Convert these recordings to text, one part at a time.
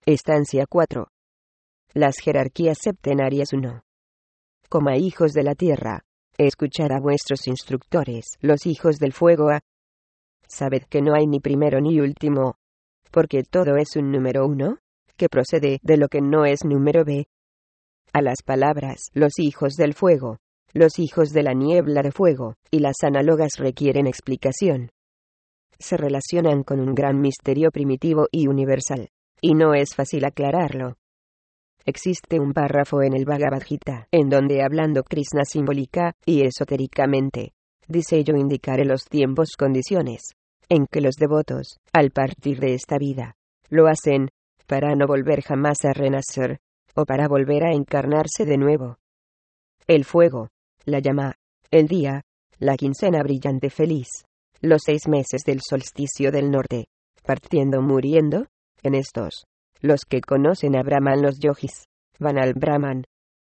Estancia 4. Las jerarquías septenarias 1. Coma hijos de la tierra, escuchad a vuestros instructores, los hijos del fuego a. Sabed que no hay ni primero ni último, porque todo es un número 1, que procede de lo que no es número b. A las palabras, los hijos del fuego, los hijos de la niebla de fuego, y las análogas requieren explicación. Se relacionan con un gran misterio primitivo y universal, y no es fácil aclararlo. Existe un párrafo en el Bhagavad Gita, en donde hablando Krishna simbólica y esotéricamente, dice: yo indicaré los tiempos, condiciones, en que los devotos, al partir de esta vida, lo hacen, para no volver jamás a renacer, o para volver a encarnarse de nuevo. El fuego, la llama, el día, la quincena brillante feliz, los 6 meses del solsticio del norte, partiendo muriendo, en estos, los que conocen a Brahman, los yogis, van al Brahman.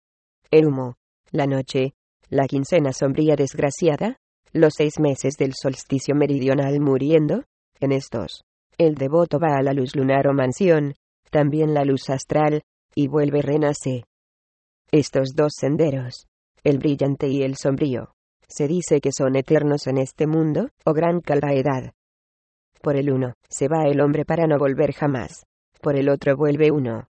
El humo, la noche, la quincena sombría desgraciada, los 6 meses del solsticio meridional muriendo, en estos, el devoto va a la luz lunar o mansión, también la luz astral, y vuelve renace. Estos 2 senderos, el brillante y el sombrío, se dice que son eternos en este mundo, o gran edad. Por el uno, se va el hombre para no volver jamás, por el otro vuelve uno.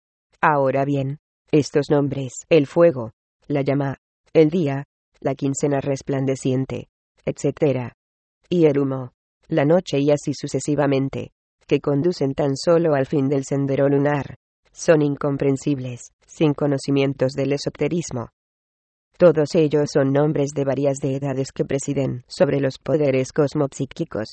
Ahora bien, estos nombres, el fuego, la llama, el día, la quincena resplandeciente, etc., y el humo, la noche y así sucesivamente, que conducen tan solo al fin del sendero lunar, son incomprensibles, sin conocimientos del esoterismo. Todos ellos son nombres de varias deidades que presiden sobre los poderes cosmopsíquicos.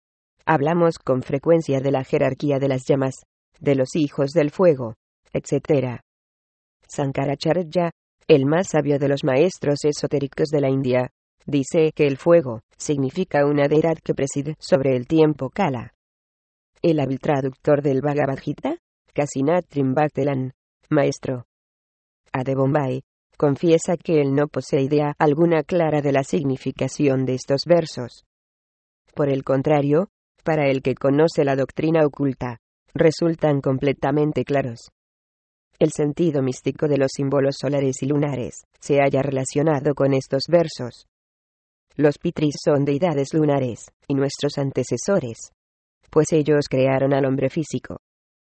Hablamos con frecuencia de la jerarquía de las llamas, de los hijos del fuego, etc. Sankaracharya, el más sabio de los maestros esotéricos de la India, dice que el fuego significa una deidad que preside sobre el tiempo Kala. El hábil traductor del Bhagavad Gita, Kasinath Trimbaktelan, maestro A. de Bombay, confiesa que él no posee idea alguna clara de la significación de estos versos. Por el contrario, para el que conoce la doctrina oculta, resultan completamente claros. El sentido místico de los símbolos solares y lunares se halla relacionado con estos versos. Los Pitris son deidades lunares, y nuestros antecesores, pues ellos crearon al hombre físico.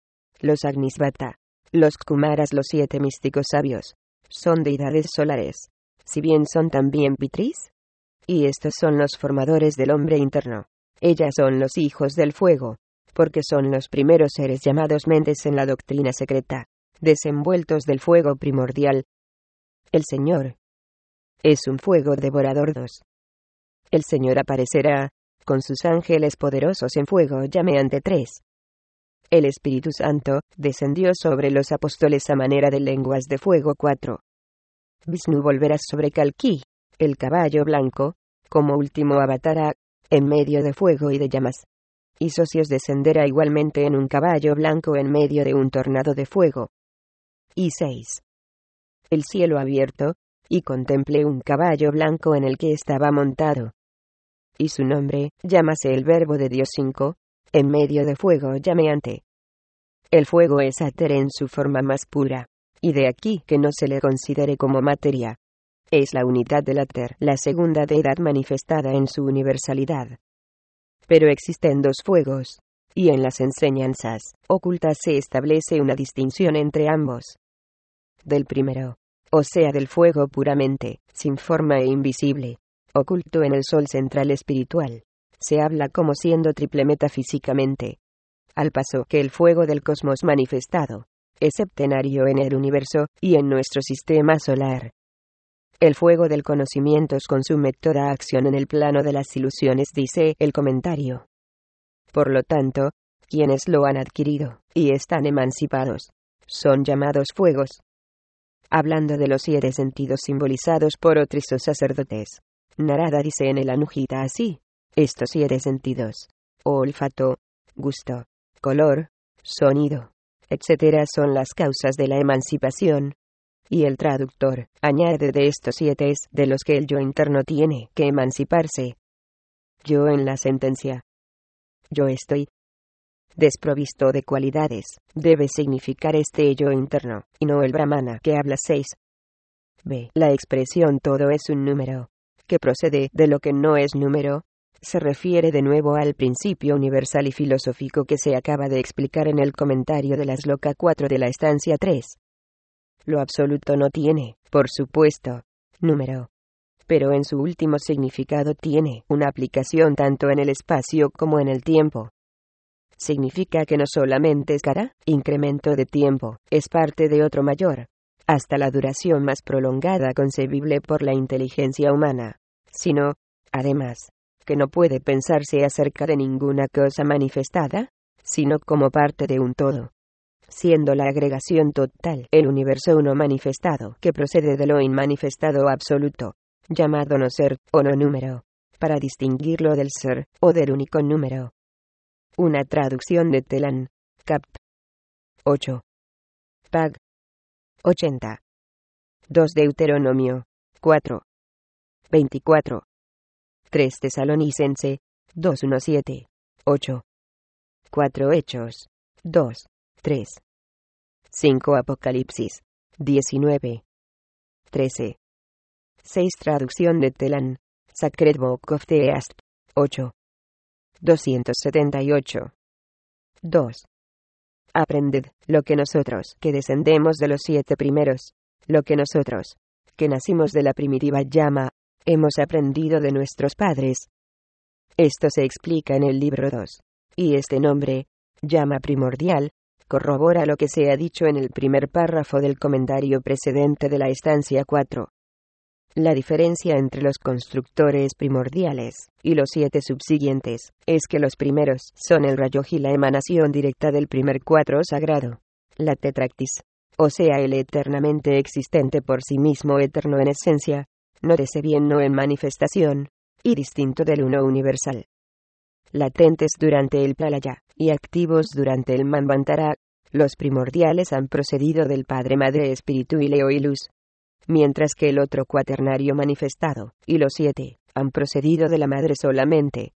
Los Agnisvata, los Kumaras, los 7 místicos sabios, son deidades solares, si bien son también Pitris. Y estos son los formadores del hombre interno. Ellas son los hijos del fuego, porque son los primeros seres llamados mentes en la doctrina secreta, desenvueltos del fuego primordial. El Señor es un fuego devorador. 2. El Señor aparecerá, con sus ángeles poderosos en fuego llameante. 3. El Espíritu Santo descendió sobre los apóstoles a manera de lenguas de fuego. 4. Vishnu volverá sobre Kalki, el caballo blanco, como último avatar, en medio de fuego y de llamas. Y Socios descenderá igualmente en un caballo blanco en medio de un tornado de fuego. Y 6. El cielo abierto, y contemplé un caballo blanco en el que estaba montado. Y su nombre, llámase el Verbo de Dios. 5. En medio de fuego llameante. El fuego es éter en su forma más pura, y de aquí que no se le considere como materia. Es la unidad del éter, la segunda deidad manifestada en su universalidad. Pero existen 2 fuegos, y en las enseñanzas ocultas se establece una distinción entre ambos. Del primero, o sea del fuego puramente, sin forma e invisible, oculto en el sol central espiritual, se habla como siendo triple metafísicamente. Al paso que el fuego del cosmos manifestado es septenario en el universo y en nuestro sistema solar. El fuego del conocimiento consume toda acción en el plano de las ilusiones, dice el comentario. Por lo tanto, quienes lo han adquirido y están emancipados son llamados fuegos. Hablando de los 7 sentidos simbolizados por otros sacerdotes, Narada dice en el Anujita así: estos 7 sentidos, olfato, gusto, color, sonido, etc., son las causas de la emancipación. Y el traductor añade: de estos 7 es de los que el yo interno tiene que emanciparse. Yo en la sentencia. Yo estoy. desprovisto de cualidades, debe significar este yo interno, y no el Brahmana que habla 6. B. La expresión todo es un número, que procede de lo que no es número, se refiere de nuevo al principio universal y filosófico que se acaba de explicar en el comentario de la Sloka 4 de la estancia 3. Lo absoluto no tiene, por supuesto, número, pero en su último significado tiene una aplicación tanto en el espacio como en el tiempo. Significa que no solamente es cada incremento de tiempo, es parte de otro mayor, hasta la duración más prolongada concebible por la inteligencia humana, sino, además, que no puede pensarse acerca de ninguna cosa manifestada, sino como parte de un todo, siendo la agregación total el universo uno manifestado que procede de lo inmanifestado absoluto, llamado no ser o no número, para distinguirlo del ser o del único número. Una traducción de Telan, Cap. 8. Pag. 80. 2 Deuteronomio. 4. 24. 3 Tesalonicense. 2:17. 8. 4 Hechos. 2. 3. 5 Apocalipsis. 19. 13. 6 Traducción de Telan, Sacred Book of the East. 8. 278. 2. Aprended, lo que nosotros, que descendemos de los 7 primeros, lo que nosotros, que nacimos de la primitiva llama, hemos aprendido de nuestros padres. Esto se explica en el libro 2. Y este nombre, llama primordial, corrobora lo que se ha dicho en el primer párrafo del comentario precedente de la estancia 4. La diferencia entre los constructores primordiales y los 7 subsiguientes es que los primeros son el rayo y la emanación directa del primer 4 sagrado, la tetractis, o sea el eternamente existente por sí mismo, eterno en esencia, no de ese bien no en manifestación, y distinto del uno universal. Latentes durante el pralaya y activos durante el manvantara, los primordiales han procedido del Padre, Madre, Espíritu y Leo y Luz, mientras que el otro cuaternario manifestado, y los 7, han procedido de la Madre solamente.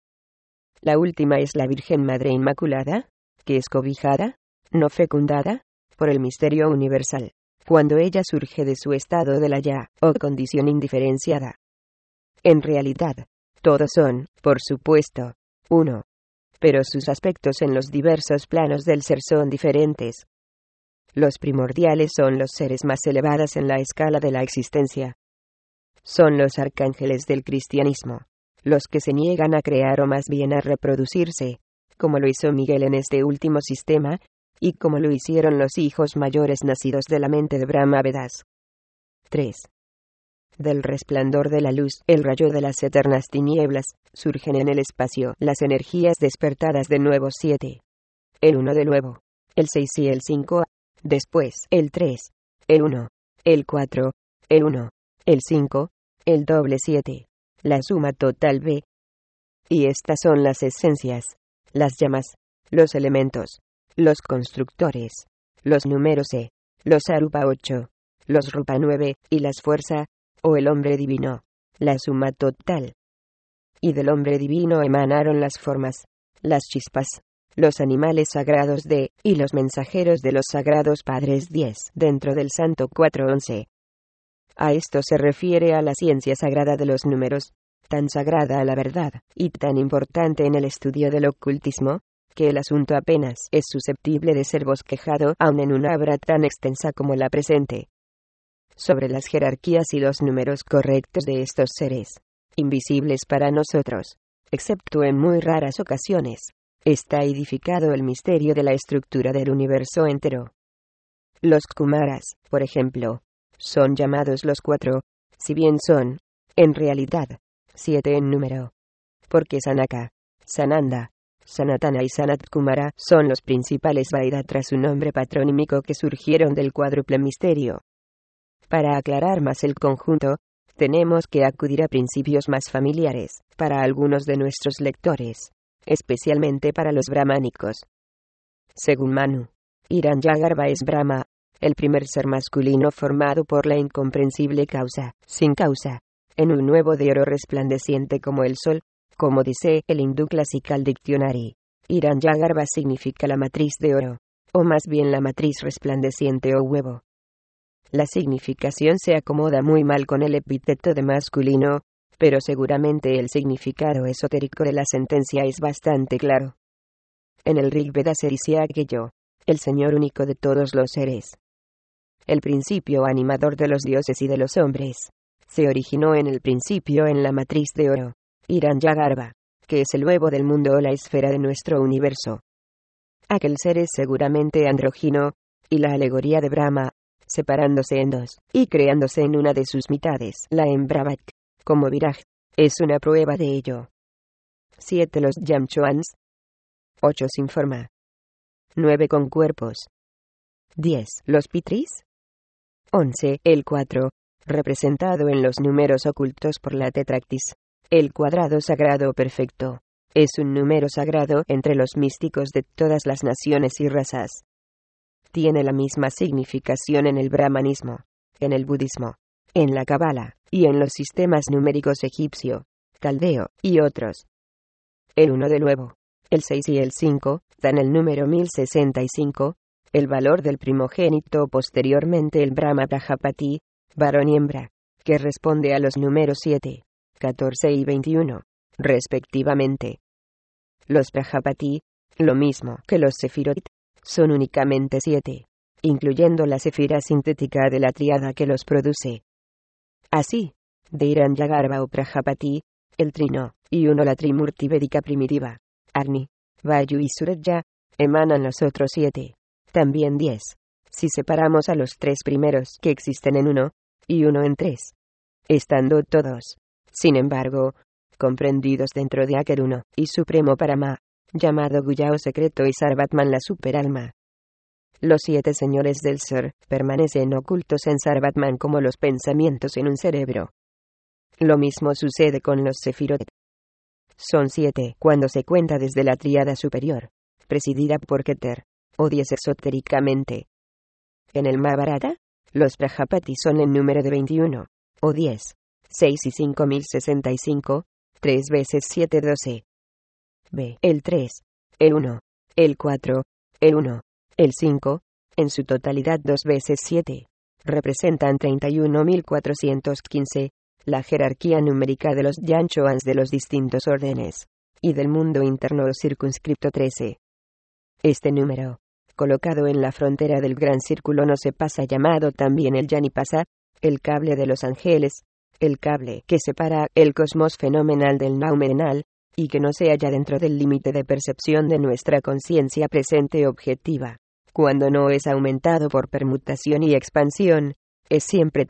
La última es la Virgen Madre Inmaculada, que es cobijada, no fecundada, por el misterio universal, cuando ella surge de su estado de la ya, o condición indiferenciada. En realidad, todos son, por supuesto, uno, pero sus aspectos en los diversos planos del ser son diferentes. Los primordiales son los seres más elevados en la escala de la existencia. Son los arcángeles del cristianismo, los que se niegan a crear o más bien a reproducirse, como lo hizo Miguel en este último sistema, y como lo hicieron los hijos mayores nacidos de la mente de Brahma Vedas. 3. Del resplandor de la luz, el rayo de las eternas tinieblas, surgen en el espacio las energías despertadas de nuevo 7. El 1 de nuevo, el 6 y el 5. Después, el 3, el 1, el 4, el 1, el 5, el doble 7, la suma total B. Y estas son las esencias, las llamas, los elementos, los constructores, los números E, los arupa 8, los rupa 9, y las fuerza, o el hombre divino, la suma total. Y del hombre divino emanaron las formas, las chispas, los animales sagrados de, y los mensajeros de los sagrados padres 10, dentro del Santo 4:11. A esto se refiere a la ciencia sagrada de los números, tan sagrada a la verdad, y tan importante en el estudio del ocultismo, que el asunto apenas es susceptible de ser bosquejado aun en una obra tan extensa como la presente. Sobre las jerarquías y los números correctos de estos seres, invisibles para nosotros, excepto en muy raras ocasiones, está edificado el misterio de la estructura del universo entero. Los Kumaras, por ejemplo, son llamados los 4, si bien son, en realidad, 7 en número. Porque Sanaka, Sananda, Sanatana y Sanat Kumara son los principales Vaidha tras su nombre patronímico que surgieron del cuádruple misterio. Para aclarar más el conjunto, tenemos que acudir a principios más familiares, para algunos de nuestros lectores, especialmente para los brahmánicos. Según Manu, Hiranyagarbha es Brahma, el primer ser masculino formado por la incomprensible causa, sin causa, en un nuevo de oro resplandeciente como el sol, como dice el Hindu Classical Dictionary, Hiranyagarbha significa la matriz de oro, o más bien la matriz resplandeciente o huevo. La significación se acomoda muy mal con el epíteto de masculino, pero seguramente el significado esotérico de la sentencia es bastante claro. En el Rig Veda se dice aquello, el Señor único de todos los seres. El principio animador de los dioses y de los hombres, se originó en el principio en la matriz de oro, Hiranyagarbha, que es el huevo del mundo o la esfera de nuestro universo. Aquel ser es seguramente andrógino, y la alegoría de Brahma, separándose en dos, y creándose en una de sus mitades, la hembra Vak, como Viraj, es una prueba de ello. 7. Los Yamchuans. 8. Sin forma. 9. Con cuerpos. 10. Los Pitris. 11. El 4, representado en los números ocultos por la tetractis. El cuadrado sagrado perfecto. Es un número sagrado entre los místicos de todas las naciones y razas. Tiene la misma significación en el brahmanismo, en el budismo, en la cábala, y en los sistemas numéricos egipcio, caldeo, y otros. El 1 del huevo, el 6 y el 5, dan el número 1065, el valor del primogénito posteriormente el Brahma Prajapati, varón y hembra, que responde a los números 7, 14 y 21, respectivamente. Los Prajapati, lo mismo que los Sefirot, son únicamente 7, incluyendo la sefira sintética de la tríada que los produce. Así, de Hiranyagarbha o Prajapati, el trino, y uno la trimurti védica primitiva, Agni, Vayu y Surya, emanan los otros 7, también 10, si separamos a los 3 primeros que existen en 1, y 1 en 3, estando todos, sin embargo, comprendidos dentro de aquel uno, y supremo Parama, llamado Guyao secreto y Sarvatman la superalma. Los 7 señores del ser, permanecen ocultos en Sarvatman como los pensamientos en un cerebro. Lo mismo sucede con los Sefirot. Son 7 cuando se cuenta desde la tríada superior, presidida por Keter, o 10 esotéricamente. En el Mahabharata, los Prajapati son en número de 21, o 10, 6 y 5065, 3 veces 7 12. B. El 3, el 1, el 4, el 1, el 5, en su totalidad 2 veces 7, representan 31.415, la jerarquía numérica de los Yanchuans de los distintos órdenes, y del mundo interno circunscripto 13. Este número, colocado en la frontera del gran círculo no se pasa llamado también el Yanipasa, el cable de los ángeles, el cable que separa el cosmos fenomenal del noumenal, y que no se halla dentro del límite de percepción de nuestra conciencia presente objetiva, cuando no es aumentado por permutación y expansión, es siempre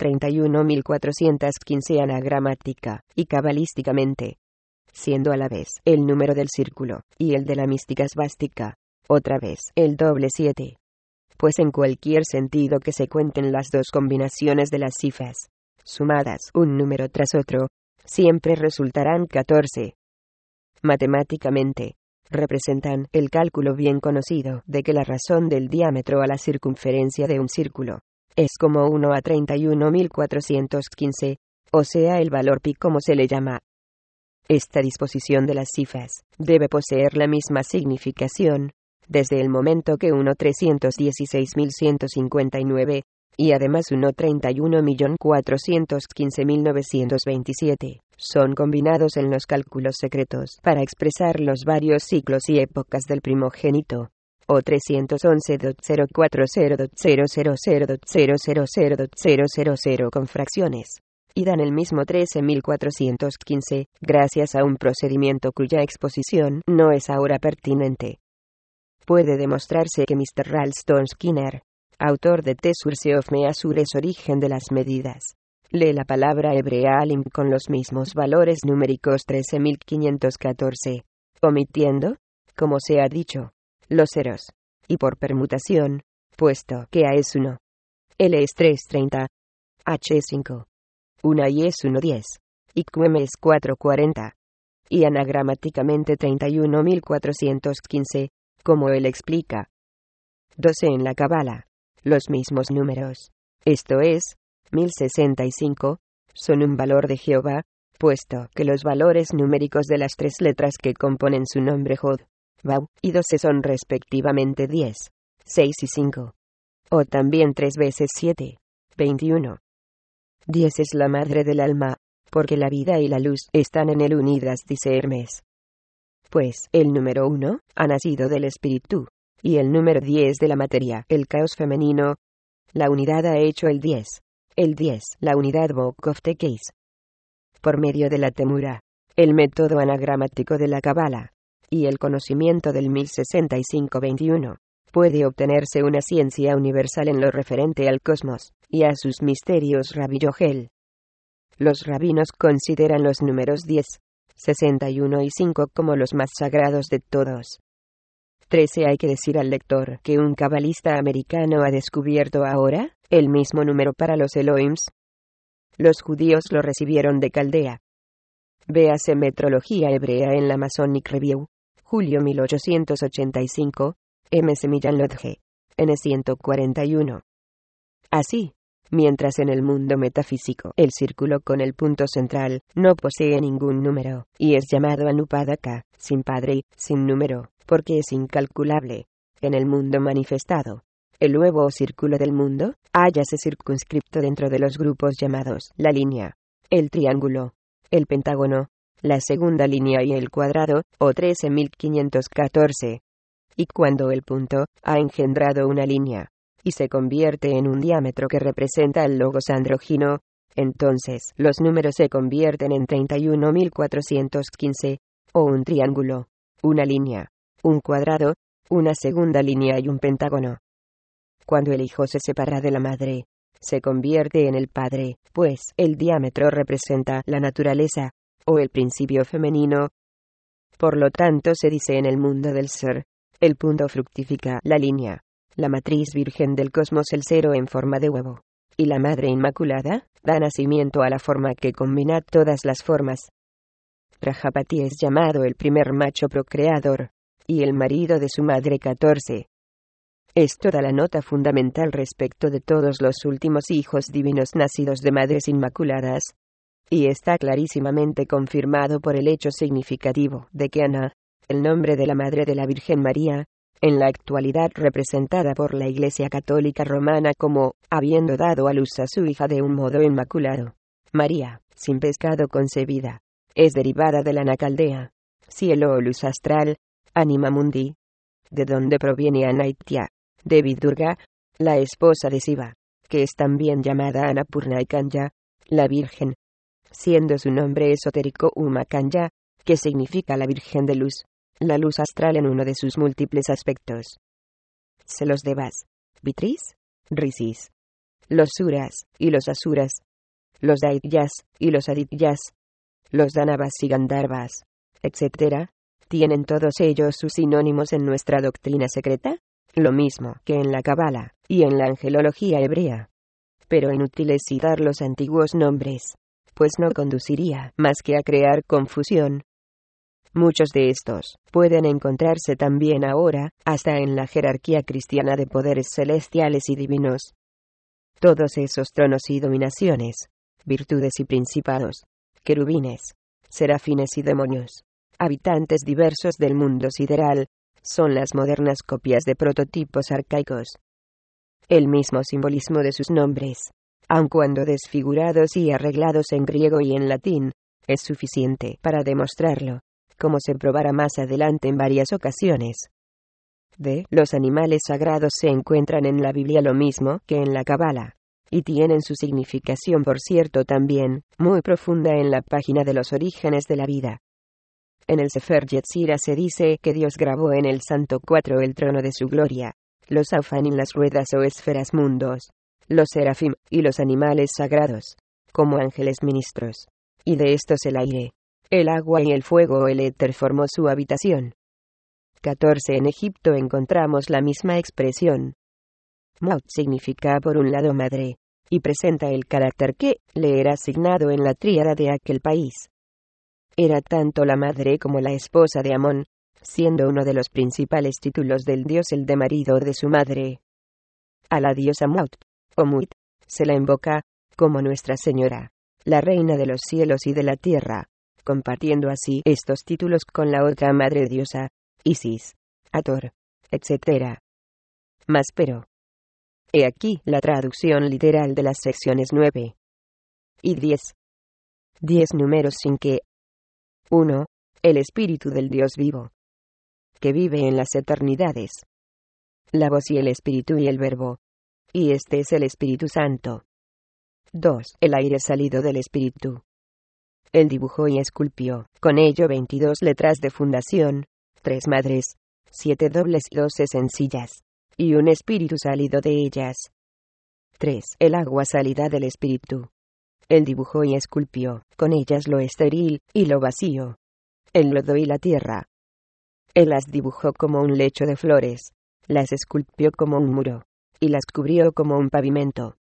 31.415 anagramática y cabalísticamente, siendo a la vez el número del círculo y el de la mística svástica, otra vez el doble 7. Pues en cualquier sentido que se cuenten las dos combinaciones de las cifras, sumadas un número tras otro, siempre resultarán 14. Matemáticamente, representan el cálculo bien conocido de que la razón del diámetro a la circunferencia de un círculo es como 1 a 31.415, o sea el valor pi como se le llama. Esta disposición de las cifras debe poseer la misma significación, desde el momento que 1.316.159, y además 1.31.415.927, son combinados en los cálculos secretos para expresar los varios ciclos y épocas del primogénito, o 311.040.000.000 con fracciones, y dan el mismo 13.415, gracias a un procedimiento cuya exposición no es ahora pertinente. Puede demostrarse que Mr. Ralston Skinner, autor de The Source of Measure es origen de las medidas, lee la palabra hebrea alim con los mismos valores numéricos 13.514, omitiendo, como se ha dicho, los ceros, y por permutación, puesto que A es 1, L es 330, H es 5, 1 y es 110, y QM es 440, y anagramáticamente 31.415, como él explica. 12 en la Cábala, los mismos números, esto es, 1065, son un valor de Jehová, puesto que los valores numéricos de las 3 letras que componen su nombre Jod, Bau, y 12 son respectivamente 10, 6 y 5. O también 3 veces 7, 21. 10 es la madre del alma, porque la vida y la luz están en él unidas, dice Hermes. Pues el número 1 ha nacido del espíritu, y el número 10 de la materia, el caos femenino. La unidad ha hecho el 10, la unidad Book of the Keys. Por medio de la temura, el método anagramático de la Cábala, y el conocimiento del 1065-21, puede obtenerse una ciencia universal en lo referente al cosmos, y a sus misterios. Rabbi Yohel. Los rabinos consideran los números 10, 61 y 5 como los más sagrados de todos. 13. Hay que decir al lector que un cabalista americano ha descubierto ahora el mismo número para los Elohims. Los judíos lo recibieron de Caldea. Véase Metrología Hebrea en la Masonic Review, julio 1885, M.S. Millan Lodge, N. 141. Así, mientras en el mundo metafísico el círculo con el punto central no posee ningún número, y es llamado Anupadaka, sin padre y sin número, porque es incalculable, en el mundo manifestado, el nuevo círculo del mundo, hállase circunscripto dentro de los grupos llamados la línea, el triángulo, el pentágono, la segunda línea y el cuadrado, o 13.514. Y cuando el punto ha engendrado una línea, y se convierte en un diámetro que representa el logos andrógino, entonces los números se convierten en 31.415, o un triángulo, una línea, un cuadrado, una segunda línea y un pentágono. Cuando el hijo se separa de la madre, se convierte en el padre, pues el diámetro representa la naturaleza, o el principio femenino. Por lo tanto se dice en el mundo del ser, el punto fructifica la línea, la matriz virgen del cosmos el cero en forma de huevo, y la madre inmaculada da nacimiento a la forma que combina todas las formas. Prajapati es llamado el primer macho procreador, y el marido de su madre 14. Es toda la nota fundamental respecto de todos los últimos hijos divinos nacidos de madres inmaculadas. Y está clarísimamente confirmado por el hecho significativo de que Ana, el nombre de la madre de la Virgen María, en la actualidad representada por la Iglesia Católica Romana como, habiendo dado a luz a su hija de un modo inmaculado, María, sin pecado concebida, es derivada de la Anacaldea, cielo o luz astral, anima mundi, de donde proviene Anaitya, Devi Durga, la esposa de Siva, que es también llamada Annapurna y Kanya, la Virgen, siendo su nombre esotérico Uma Kanya, que significa la Virgen de Luz, la luz astral en uno de sus múltiples aspectos. Los Devas, Vitris, Rishis, los Suras y los Asuras, los Daityas y los Adityas, los Danavas y Gandharvas, etc., ¿tienen todos ellos sus sinónimos en nuestra doctrina secreta? Lo mismo que en la Cábala y en la angelología hebrea. Pero inútil es citar los antiguos nombres, pues no conduciría más que a crear confusión. Muchos de estos pueden encontrarse también ahora, hasta en la jerarquía cristiana de poderes celestiales y divinos. Todos esos tronos y dominaciones, virtudes y principados, querubines, serafines y demonios, habitantes diversos del mundo sideral, son las modernas copias de prototipos arcaicos. El mismo simbolismo de sus nombres, aun cuando desfigurados y arreglados en griego y en latín, es suficiente para demostrarlo, como se probará más adelante en varias ocasiones. Los animales sagrados se encuentran en la Biblia lo mismo que en la Cábala, y tienen su significación, por cierto, también muy profunda en la página de los orígenes de la vida. En el Sefer Yetzirah se dice que Dios grabó en el Santo 4 el trono de su gloria, los Aufanim las ruedas o esferas mundos, los serafim y los animales sagrados, como ángeles ministros, y de estos el aire, el agua y el fuego o el éter formó su habitación. 14. En Egipto encontramos la misma expresión. Maut significa por un lado madre, y presenta el carácter que le era asignado en la tríada de aquel país. Era tanto la madre como la esposa de Amón, siendo uno de los principales títulos del dios el de marido de su madre. A la diosa Maut, o Mut, se la invoca, como Nuestra Señora, la reina de los cielos y de la tierra, compartiendo así estos títulos con la otra madre diosa, Isis. Ator, etc. Mas pero. He aquí la traducción literal de las secciones 9 y 10. 10 números sin que 1. El Espíritu del Dios vivo, que vive en las eternidades. La voz y el Espíritu y el Verbo. Y este es el Espíritu Santo. 2. El aire salido del Espíritu. Él dibujó y esculpió, con ello 22 letras de fundación, 3 madres, 7 dobles y 12 sencillas, y un espíritu salido de ellas. 3. El agua salida del Espíritu. Él dibujó y esculpió, con ellas lo estéril, y lo vacío, el lodo y la tierra. Él las dibujó como un lecho de flores, las esculpió como un muro, y las cubrió como un pavimento.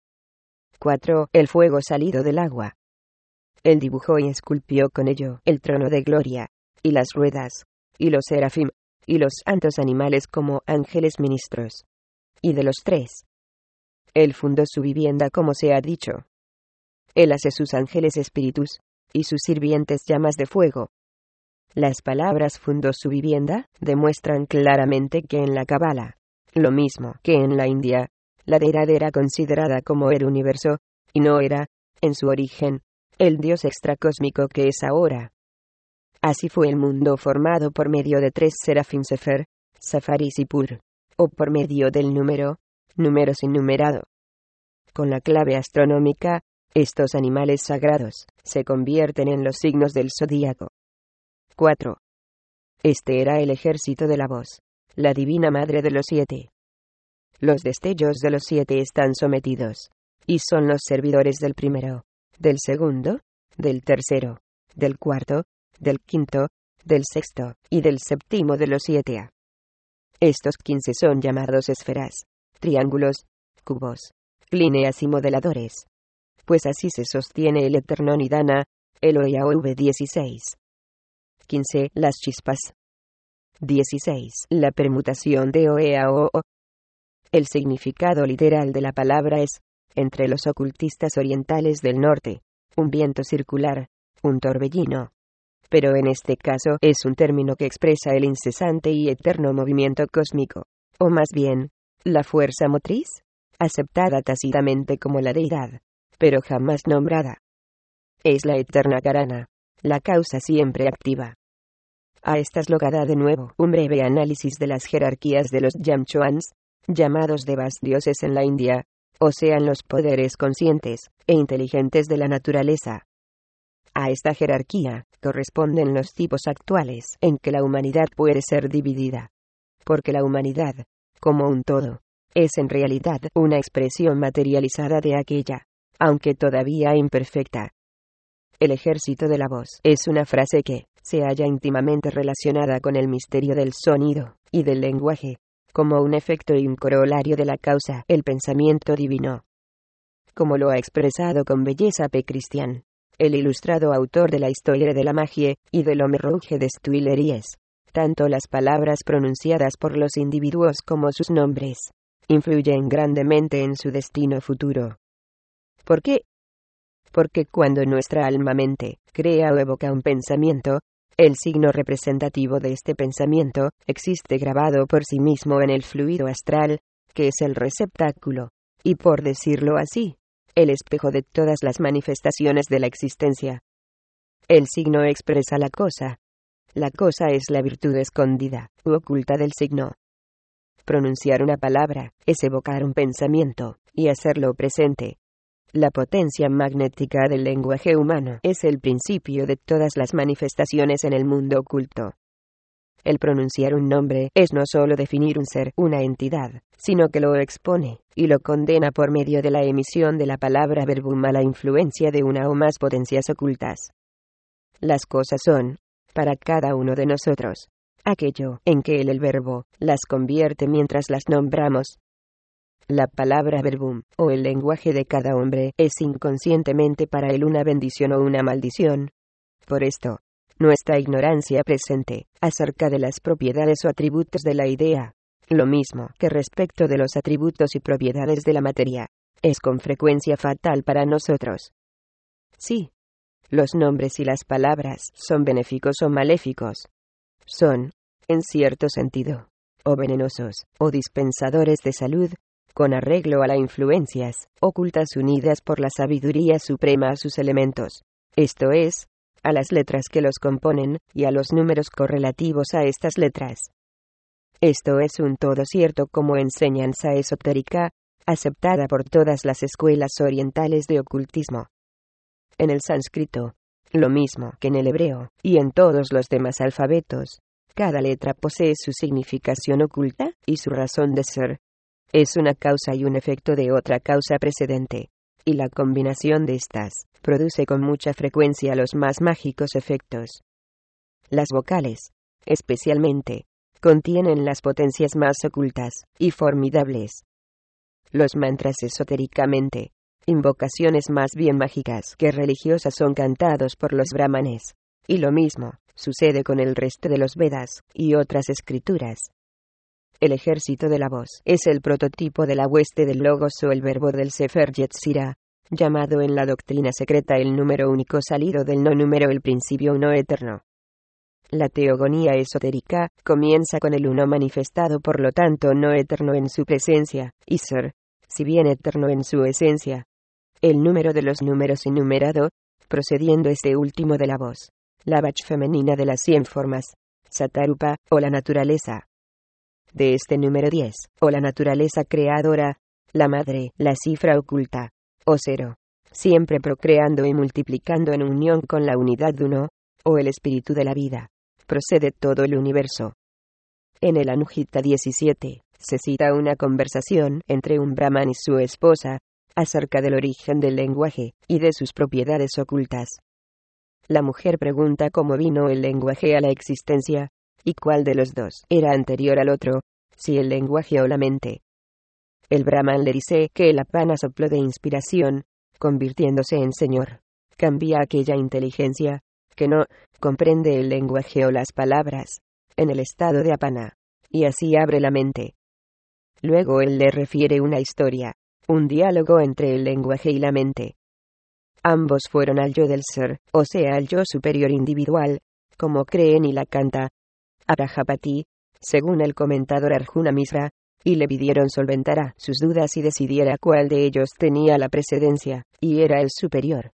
4. El fuego salido del agua. Él dibujó y esculpió con ello el trono de gloria, y las ruedas, y los serafim, y los santos animales como ángeles ministros. Y de los 3. Él fundó su vivienda como se ha dicho. Él hace sus ángeles espíritus, y sus sirvientes llamas de fuego. Las palabras fundó su vivienda demuestran claramente que en la Cábala, lo mismo que en la India, la deidad era considerada como el universo, y no era, en su origen, el Dios extracósmico que es ahora. Así fue el mundo formado por medio de 3 serafim Sefer, Safar y Sipur, o por medio del número sin numerado. Con la clave astronómica, estos animales sagrados se convierten en los signos del zodíaco. 4. Este era el ejército de la voz, la divina madre de los 7. Los destellos de los 7 están sometidos, y son los servidores del primero, del segundo, del tercero, del cuarto, del quinto, del sexto, y del séptimo de los 7. Estos 15 son llamados esferas, triángulos, cubos, líneas y modeladores. Pues así se sostiene el eterno Nidana, el OEAV 16. 15. Las chispas. 16. La permutación de OEAO. El significado literal de la palabra es, entre los ocultistas orientales del norte, un viento circular, un torbellino. Pero en este caso es un término que expresa el incesante y eterno movimiento cósmico, o más bien, la fuerza motriz, aceptada tácitamente como la deidad, pero jamás nombrada. Es la eterna Karana, la causa siempre activa. A esta slogada de nuevo un breve análisis de las jerarquías de los Yamchuans, llamados devas dioses en la India, o sean los poderes conscientes e inteligentes de la naturaleza. A esta jerarquía corresponden los tipos actuales en que la humanidad puede ser dividida. Porque la humanidad, como un todo, es en realidad una expresión materializada de aquella, aunque todavía imperfecta. El ejército de la voz es una frase que se halla íntimamente relacionada con el misterio del sonido y del lenguaje, como un efecto y un corolario de la causa, el pensamiento divino. Como lo ha expresado con belleza P. Christian, el ilustrado autor de la historia de la magia y del Homme Rouge de Tuileries, tanto las palabras pronunciadas por los individuos como sus nombres influyen grandemente en su destino futuro. ¿Por qué? Porque cuando nuestra alma-mente crea o evoca un pensamiento, el signo representativo de este pensamiento existe grabado por sí mismo en el fluido astral, que es el receptáculo, y por decirlo así, el espejo de todas las manifestaciones de la existencia. El signo expresa la cosa. La cosa es la virtud escondida u oculta del signo. Pronunciar una palabra es evocar un pensamiento y hacerlo presente. La potencia magnética del lenguaje humano es el principio de todas las manifestaciones en el mundo oculto. El pronunciar un nombre es no solo definir un ser, una entidad, sino que lo expone y lo condena por medio de la emisión de la palabra verbum a la influencia de una o más potencias ocultas. Las cosas son, para cada uno de nosotros, aquello en que el verbo las convierte mientras las nombramos. La palabra verbum, o el lenguaje de cada hombre, es inconscientemente para él una bendición o una maldición. Por esto, nuestra ignorancia presente acerca de las propiedades o atributos de la idea, lo mismo que respecto de los atributos y propiedades de la materia, es con frecuencia fatal para nosotros. Sí, los nombres y las palabras son benéficos o maléficos. Son, en cierto sentido, o venenosos, o dispensadores de salud, con arreglo a las influencias ocultas unidas por la sabiduría suprema a sus elementos, esto es, a las letras que los componen, y a los números correlativos a estas letras. Esto es un todo cierto como enseñanza esotérica, aceptada por todas las escuelas orientales de ocultismo. En el sánscrito, lo mismo que en el hebreo, y en todos los demás alfabetos, cada letra posee su significación oculta, y su razón de ser. Es una causa y un efecto de otra causa precedente, y la combinación de estas, produce con mucha frecuencia los más mágicos efectos. Las vocales, especialmente, contienen las potencias más ocultas, y formidables. Los mantras esotéricamente, invocaciones más bien mágicas que religiosas, son cantados por los brahmanes, y lo mismo sucede con el resto de los Vedas, y otras escrituras. El ejército de la voz es el prototipo de la hueste del Logos o el verbo del Sefer Yetzirah, llamado en la doctrina secreta el número único salido del no número, el principio uno eterno. La teogonía esotérica comienza con el uno manifestado, por lo tanto no eterno en su presencia, y ser, si bien eterno en su esencia. El número de los números innumerado, procediendo este último de la voz, la bach femenina de las 100 formas, Satarupa, o la naturaleza. De este número 10, o la naturaleza creadora, la madre, la cifra oculta, o cero, siempre procreando y multiplicando en unión con la unidad de uno, o el espíritu de la vida, procede todo el universo. En el Anuhita 17, se cita una conversación entre un brahman y su esposa, acerca del origen del lenguaje, y de sus propiedades ocultas. La mujer pregunta cómo vino el lenguaje a la existencia, y cuál de los dos era anterior al otro, si el lenguaje o la mente. El brahman le dice que el apana sopló de inspiración, convirtiéndose en señor. Cambia aquella inteligencia, que no comprende el lenguaje o las palabras, en el estado de apana, y así abre la mente. Luego él le refiere una historia, un diálogo entre el lenguaje y la mente. Ambos fueron al yo del ser, o sea al yo superior individual, como creen y la canta Prajapati, según el comentador Arjuna Misra, y le pidieron solventara sus dudas y decidiera cuál de ellos tenía la precedencia, y era el superior.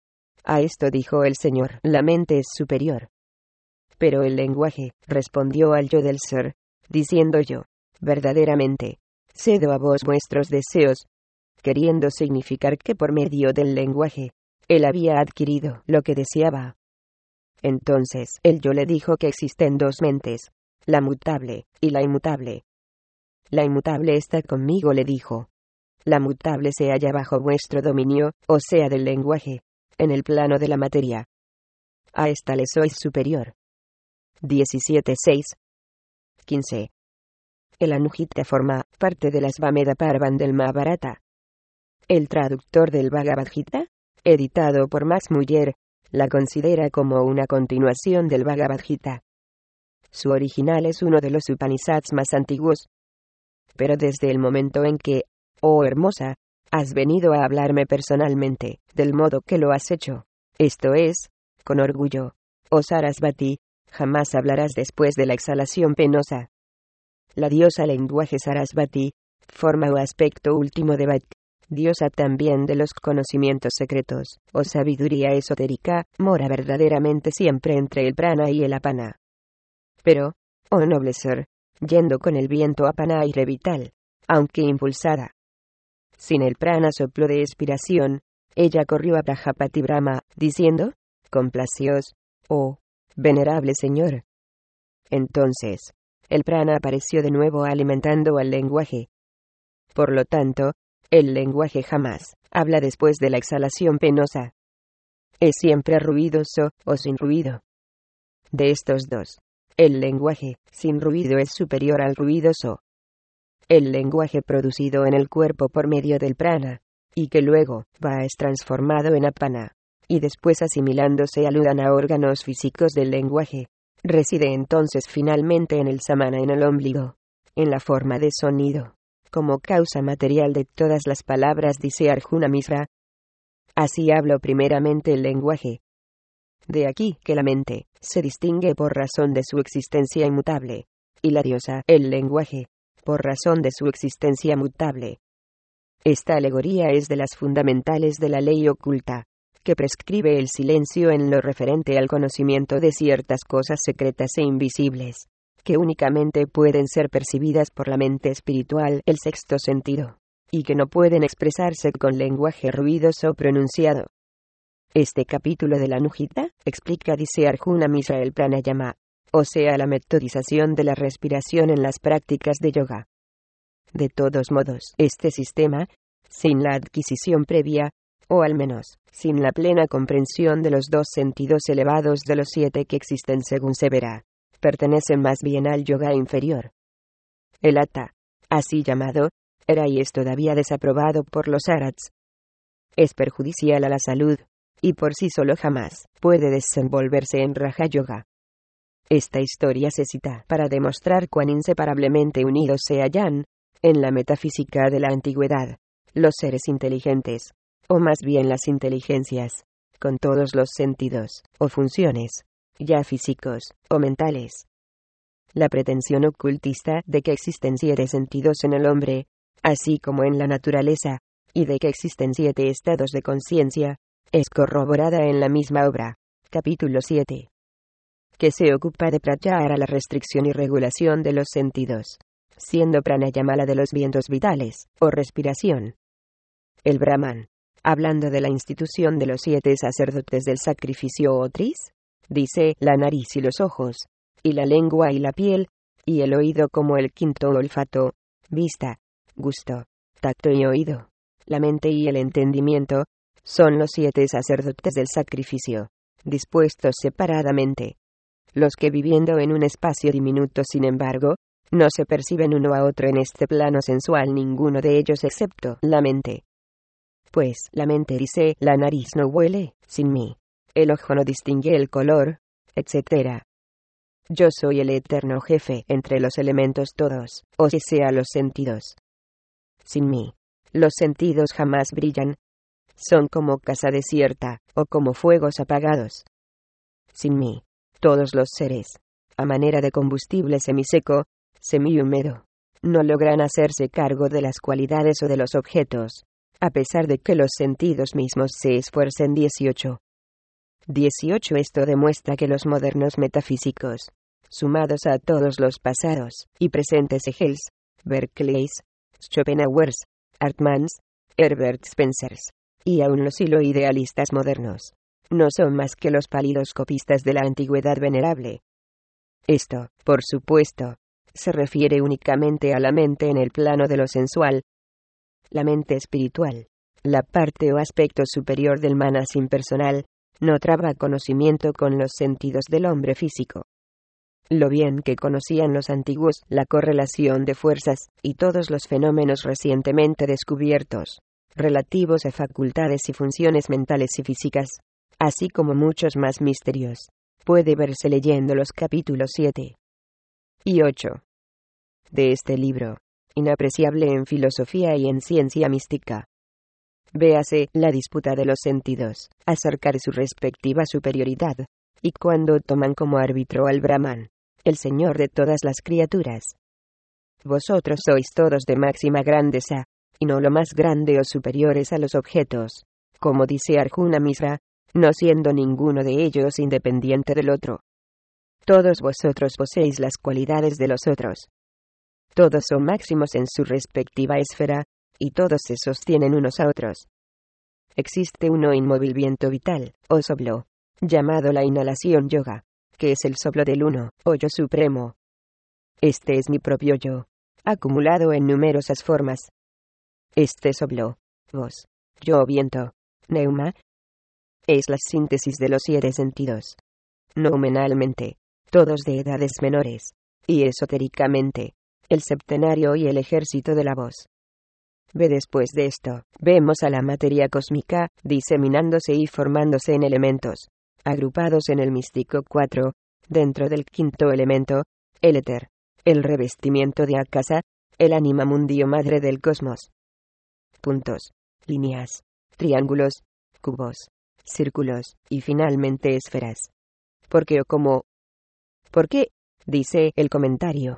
A esto dijo el Señor: la mente es superior. Pero el lenguaje respondió al yo del ser, diciendo: yo, verdaderamente, cedo a vos vuestros deseos, queriendo significar que por medio del lenguaje, él había adquirido lo que deseaba. Entonces el yo le dijo que existen dos mentes, la mutable y la inmutable. La inmutable está conmigo, le dijo. La mutable se halla bajo vuestro dominio, o sea del lenguaje, en el plano de la materia. A esta le sois superior. 17.6. 15. El Anuhita forma parte de las Svameda Parvan del Mahabharata. El traductor del Bhagavad Gita, editado por Max Muller, la considera como una continuación del Bhagavad Gita. Su original es uno de los Upanishads más antiguos. Pero desde el momento en que, oh hermosa, has venido a hablarme personalmente, del modo que lo has hecho, esto es, con orgullo, oh Sarasvati, jamás hablarás después de la exhalación penosa. La diosa lenguaje Sarasvati, forma o aspecto último de Bhat, diosa también de los conocimientos secretos, o sabiduría esotérica, mora verdaderamente siempre entre el prana y el apana. Pero, oh noble ser, yendo con el viento apana aire vital, aunque impulsada. Sin el prana soplo de expiración, ella corrió a Prajapati Brahma, diciendo: complacíos, oh venerable señor. Entonces, el prana apareció de nuevo alimentando al lenguaje. Por lo tanto, el lenguaje jamás habla después de la exhalación penosa. Es siempre ruidoso o sin ruido. De estos dos, el lenguaje sin ruido es superior al ruidoso. El lenguaje producido en el cuerpo por medio del prana, y que luego es transformado en apana, y después asimilándose al udana, órganos físicos del lenguaje, reside entonces finalmente en el samana, en el ombligo, en la forma de sonido, como causa material de todas las palabras, dice Arjuna Misra. Así habló primeramente el lenguaje. De aquí que la mente se distingue por razón de su existencia inmutable, y la diosa, el lenguaje, por razón de su existencia mutable. Esta alegoría es de las fundamentales de la ley oculta, que prescribe el silencio en lo referente al conocimiento de ciertas cosas secretas e invisibles, que únicamente pueden ser percibidas por la mente espiritual, el sexto sentido, y que no pueden expresarse con lenguaje ruidoso o pronunciado. Este capítulo de la Nujita explica, dice Arjuna Mishra, el pranayama, o sea, la metodización de la respiración en las prácticas de yoga. De todos modos, este sistema, sin la adquisición previa, o al menos, sin la plena comprensión de los dos sentidos elevados de los 7 que existen según se verá, pertenece más bien al yoga inferior. El hatha, así llamado, era y es todavía desaprobado por los arhats. Es perjudicial a la salud, y por sí solo jamás puede desenvolverse en Raja Yoga. Esta historia se cita para demostrar cuán inseparablemente unidos se hallan, en la metafísica de la antigüedad, los seres inteligentes, o más bien las inteligencias, con todos los sentidos, o funciones, ya físicos, o mentales. La pretensión ocultista de que existen 7 sentidos en el hombre, así como en la naturaleza, y de que existen 7 estados de conciencia, es corroborada en la misma obra, capítulo 7, que se ocupa de pratyahara, la restricción y regulación de los sentidos, siendo pranayama la de los vientos vitales, o respiración. El Brahman, hablando de la institución de los 7 sacerdotes del sacrificio o tris, dice la nariz y los ojos, y la lengua y la piel, y el oído como el quinto olfato, vista, gusto, tacto y oído. La mente y el entendimiento son los 7 sacerdotes del sacrificio, dispuestos separadamente. Los que viviendo en un espacio diminuto, sin embargo, no se perciben uno a otro en este plano sensual, ninguno de ellos excepto la mente. Pues la mente dice, la nariz no huele, sin mí. El ojo no distingue el color, etc. Yo soy el eterno jefe entre los elementos todos, o sea los sentidos. Sin mí, los sentidos jamás brillan. Son como casa desierta, o como fuegos apagados. Sin mí, todos los seres, a manera de combustible semiseco, semihúmedo, no logran hacerse cargo de las cualidades o de los objetos, a pesar de que los sentidos mismos se esfuercen. 18. Esto demuestra que los modernos metafísicos, sumados a todos los pasados y presentes Hegels, Berkeleys, Schopenhauers, Hartmanns, Herbert Spencers, y aun los hilo-idealistas modernos, no son más que los pálidos copistas de la antigüedad venerable. Esto, por supuesto, se refiere únicamente a la mente en el plano de lo sensual. La mente espiritual, la parte o aspecto superior del manas impersonal, no traba conocimiento con los sentidos del hombre físico. Lo bien que conocían los antiguos la correlación de fuerzas y todos los fenómenos recientemente descubiertos, relativos a facultades y funciones mentales y físicas, así como muchos más misterios, puede verse leyendo los capítulos 7 y 8 de este libro, inapreciable en filosofía y en ciencia mística. Véase la disputa de los sentidos, acerca de su respectiva superioridad, y cuando toman como árbitro al Brahman, el señor de todas las criaturas. Vosotros sois todos de máxima grandeza, y no lo más grande o superiores a los objetos, como dice Arjuna Mishra, no siendo ninguno de ellos independiente del otro. Todos vosotros poseéis las cualidades de los otros. Todos son máximos en su respectiva esfera, y todos se sostienen unos a otros. Existe uno inmóvil viento vital, o soplo, llamado la inhalación yoga, que es el soplo del uno, o yo supremo. Este es mi propio yo, acumulado en numerosas formas. Este soplo, voz, yo viento, neuma, es la síntesis de los 7 sentidos. Nominalmente, todos de edades menores, y esotéricamente, el septenario y el ejército de la voz. Después de esto, vemos a la materia cósmica, diseminándose y formándose en elementos, agrupados en el místico 4, dentro del quinto elemento, el éter, el revestimiento de Akasa, el ánima mundio madre del cosmos. Puntos, líneas, triángulos, cubos, círculos, y finalmente esferas. ¿Por qué o cómo? ¿Por qué? Dice el comentario.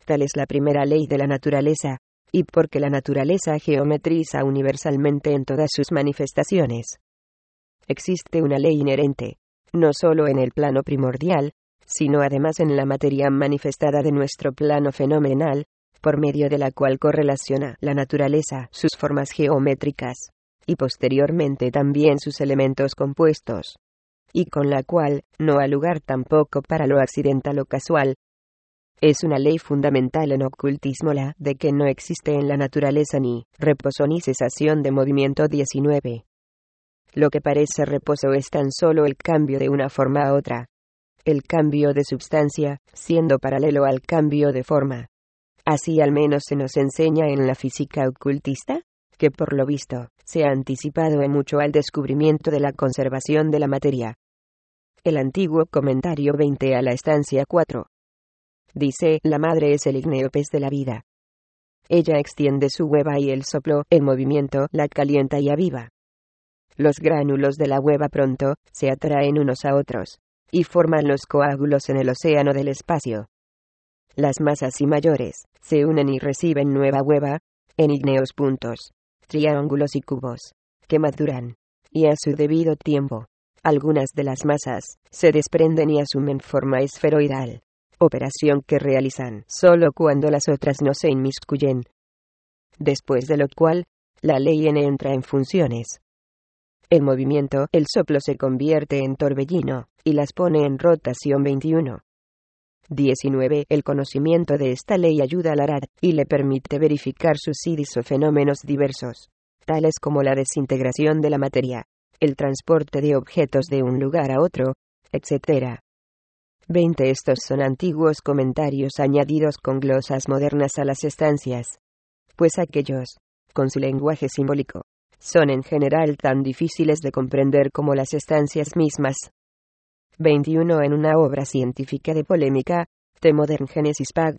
tal es la primera ley de la naturaleza, y porque la naturaleza geometriza universalmente en todas sus manifestaciones. Existe una ley inherente, no solo en el plano primordial, sino además en la materia manifestada de nuestro plano fenomenal, por medio de la cual correlaciona la naturaleza sus formas geométricas, y posteriormente también sus elementos compuestos, y con la cual no ha lugar tampoco para lo accidental o casual. Es una ley fundamental en ocultismo la de que no existe en la naturaleza ni reposo ni cesación de movimiento. 19. Lo que parece reposo es tan solo el cambio de una forma a otra. El cambio de substancia, siendo paralelo al cambio de forma. Así al menos se nos enseña en la física ocultista, que por lo visto, se ha anticipado en mucho al descubrimiento de la conservación de la materia. El antiguo comentario 20 a la estancia 4. Dice, la madre es el ígneo pez de la vida. Ella extiende su hueva y el soplo, el movimiento, la calienta y aviva. Los gránulos de la hueva pronto, se atraen unos a otros, y forman los coágulos en el océano del espacio. Las masas y mayores, se unen y reciben nueva hueva, en ígneos puntos, triángulos y cubos, que maduran, y a su debido tiempo, algunas de las masas, se desprenden y asumen forma esferoidal, operación que realizan solo cuando las otras no se inmiscuyen. Después de lo cual, la ley N entra en funciones. El movimiento, el soplo se convierte en torbellino, y las pone en rotación. 21. 19. El conocimiento de esta ley ayuda al Arhat, y le permite verificar sucedis o fenómenos diversos, tales como la desintegración de la materia, el transporte de objetos de un lugar a otro, etc. 20. Estos son antiguos comentarios añadidos con glosas modernas a las estancias, pues aquellos, con su lenguaje simbólico, son en general tan difíciles de comprender como las estancias mismas. 21. En una obra científica de polémica, The Modern Genesis Pag.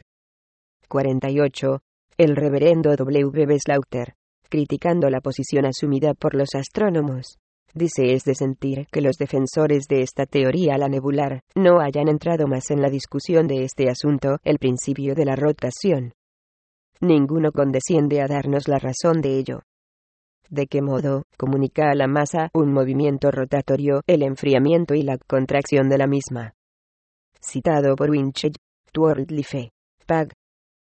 48. El reverendo W. B. Slaughter, criticando la posición asumida por los astrónomos, dice es de sentir que los defensores de esta teoría la nebular no hayan entrado más en la discusión de este asunto, el principio de la rotación. Ninguno condesciende a darnos la razón de ello. ¿De qué modo comunica a la masa un movimiento rotatorio, el enfriamiento y la contracción de la misma? Citado por Winchell, World Life, Pag.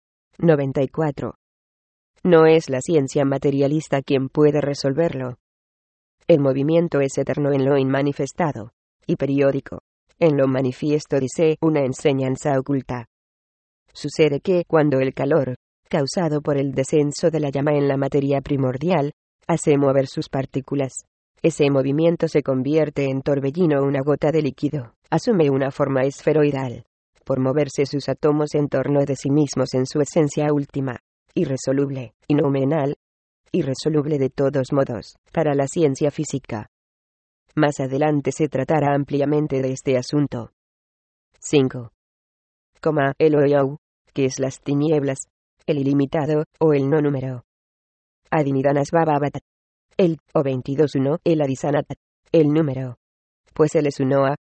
94. No es la ciencia materialista quien puede resolverlo. El movimiento es eterno en lo inmanifestado, y periódico, en lo manifiesto, dice una enseñanza oculta. Sucede que, cuando el calor, causado por el descenso de la llama en la materia primordial, hace mover sus partículas, ese movimiento se convierte en torbellino. Una gota de líquido asume una forma esferoidal, por moverse sus átomos en torno de sí mismos en su esencia última, irresoluble, inoumenal, irresoluble de todos modos, para la ciencia física. Más adelante se tratará ampliamente de este asunto. 5. El Oyau, que es las tinieblas, el ilimitado, o el no número. Adinidanas Bababat. El, o 22.1, el Adisanat, el número. Pues él es uno a.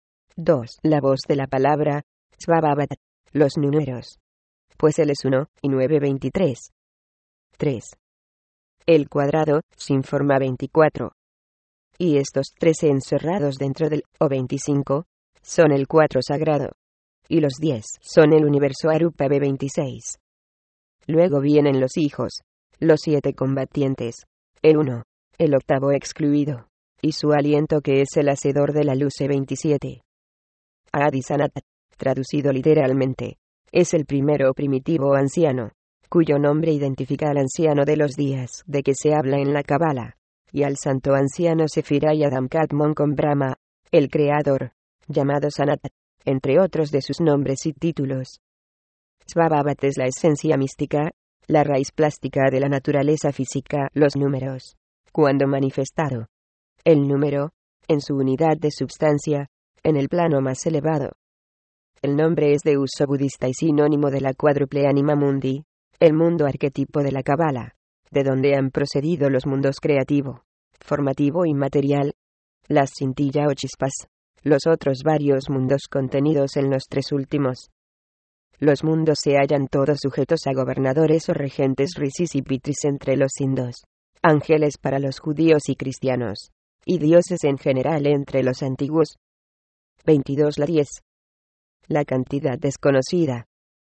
2. La voz de la palabra, Svababat, los números. Pues él es 1, y 9.23. 3. El cuadrado, sin forma 24. Y estos 13 encerrados dentro del, o 25, son el 4 sagrado. Y los 10 son el universo Arupa B26. Luego vienen los hijos, los 7 combatientes, el 1, el octavo excluido, y su aliento que es el hacedor de la luz E27. Adisanat, traducido literalmente, es el primero primitivo anciano, cuyo nombre identifica al anciano de los días de que se habla en la Cábala, y al santo anciano Sefirai Adam Kadmon con Brahma, el creador, llamado Sanat, entre otros de sus nombres y títulos. Svababat es la esencia mística, la raíz plástica de la naturaleza física, los números, cuando manifestado. El número, en su unidad de substancia, en el plano más elevado. El nombre es de uso budista y sinónimo de la cuádruple anima mundi, el mundo arquetipo de la Cábala, de donde han procedido los mundos creativo, formativo y material, las cintilla o chispas, los otros varios mundos contenidos en los 3 últimos. Los mundos se hallan todos sujetos a gobernadores o regentes risis y pitris entre los indos, ángeles para los judíos y cristianos, y dioses en general entre los antiguos. 22 la 10. La cantidad desconocida.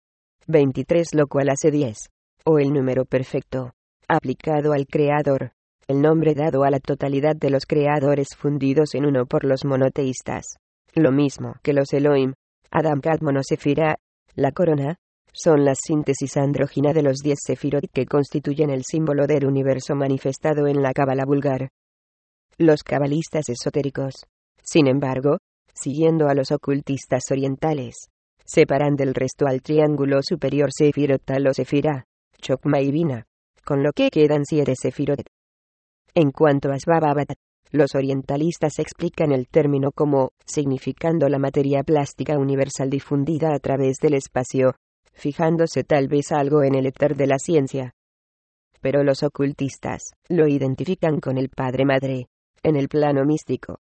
23 lo cual hace 10, o el número perfecto, aplicado al Creador, el nombre dado a la totalidad de los creadores fundidos en uno por los monoteístas. Lo mismo que los Elohim, Adam Kadmon o Sefirá, la corona, son la síntesis andrógina de los 10 sefirot que constituyen el símbolo del universo manifestado en la cábala vulgar. Los cabalistas esotéricos, sin embargo, siguiendo a los ocultistas orientales, separan del resto al triángulo superior Sefirot o Sefirá, Chokma y Bina, con lo que quedan 7 sefirot. En cuanto a Svababat, los orientalistas explican el término como significando la materia plástica universal difundida a través del espacio, fijándose tal vez algo en el éter de la ciencia. Pero los ocultistas lo identifican con el Padre-Madre, en el plano místico.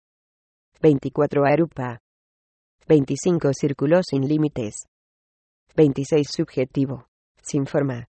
24 Arupa. 25 Círculo sin límites. 26 Subjetivo, sin forma.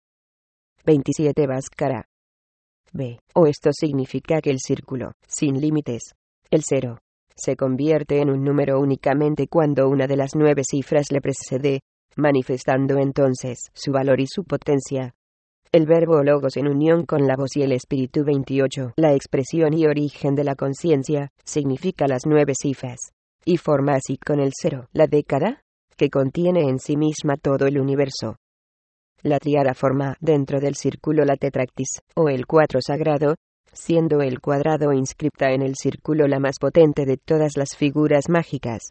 27 Bhaskara. B. O esto significa que el círculo, sin límites, el cero, se convierte en un número únicamente cuando una de las 9 cifras le precede, manifestando entonces su valor y su potencia. El verbo logos en unión con la voz y el espíritu. 28. La expresión y origen de la conciencia, significa las 9 cifras, y forma así con el cero, la década, que contiene en sí misma todo el universo. La triada forma dentro del círculo la tetractis, o el 4 sagrado, siendo el cuadrado inscripta en el círculo la más potente de todas las figuras mágicas.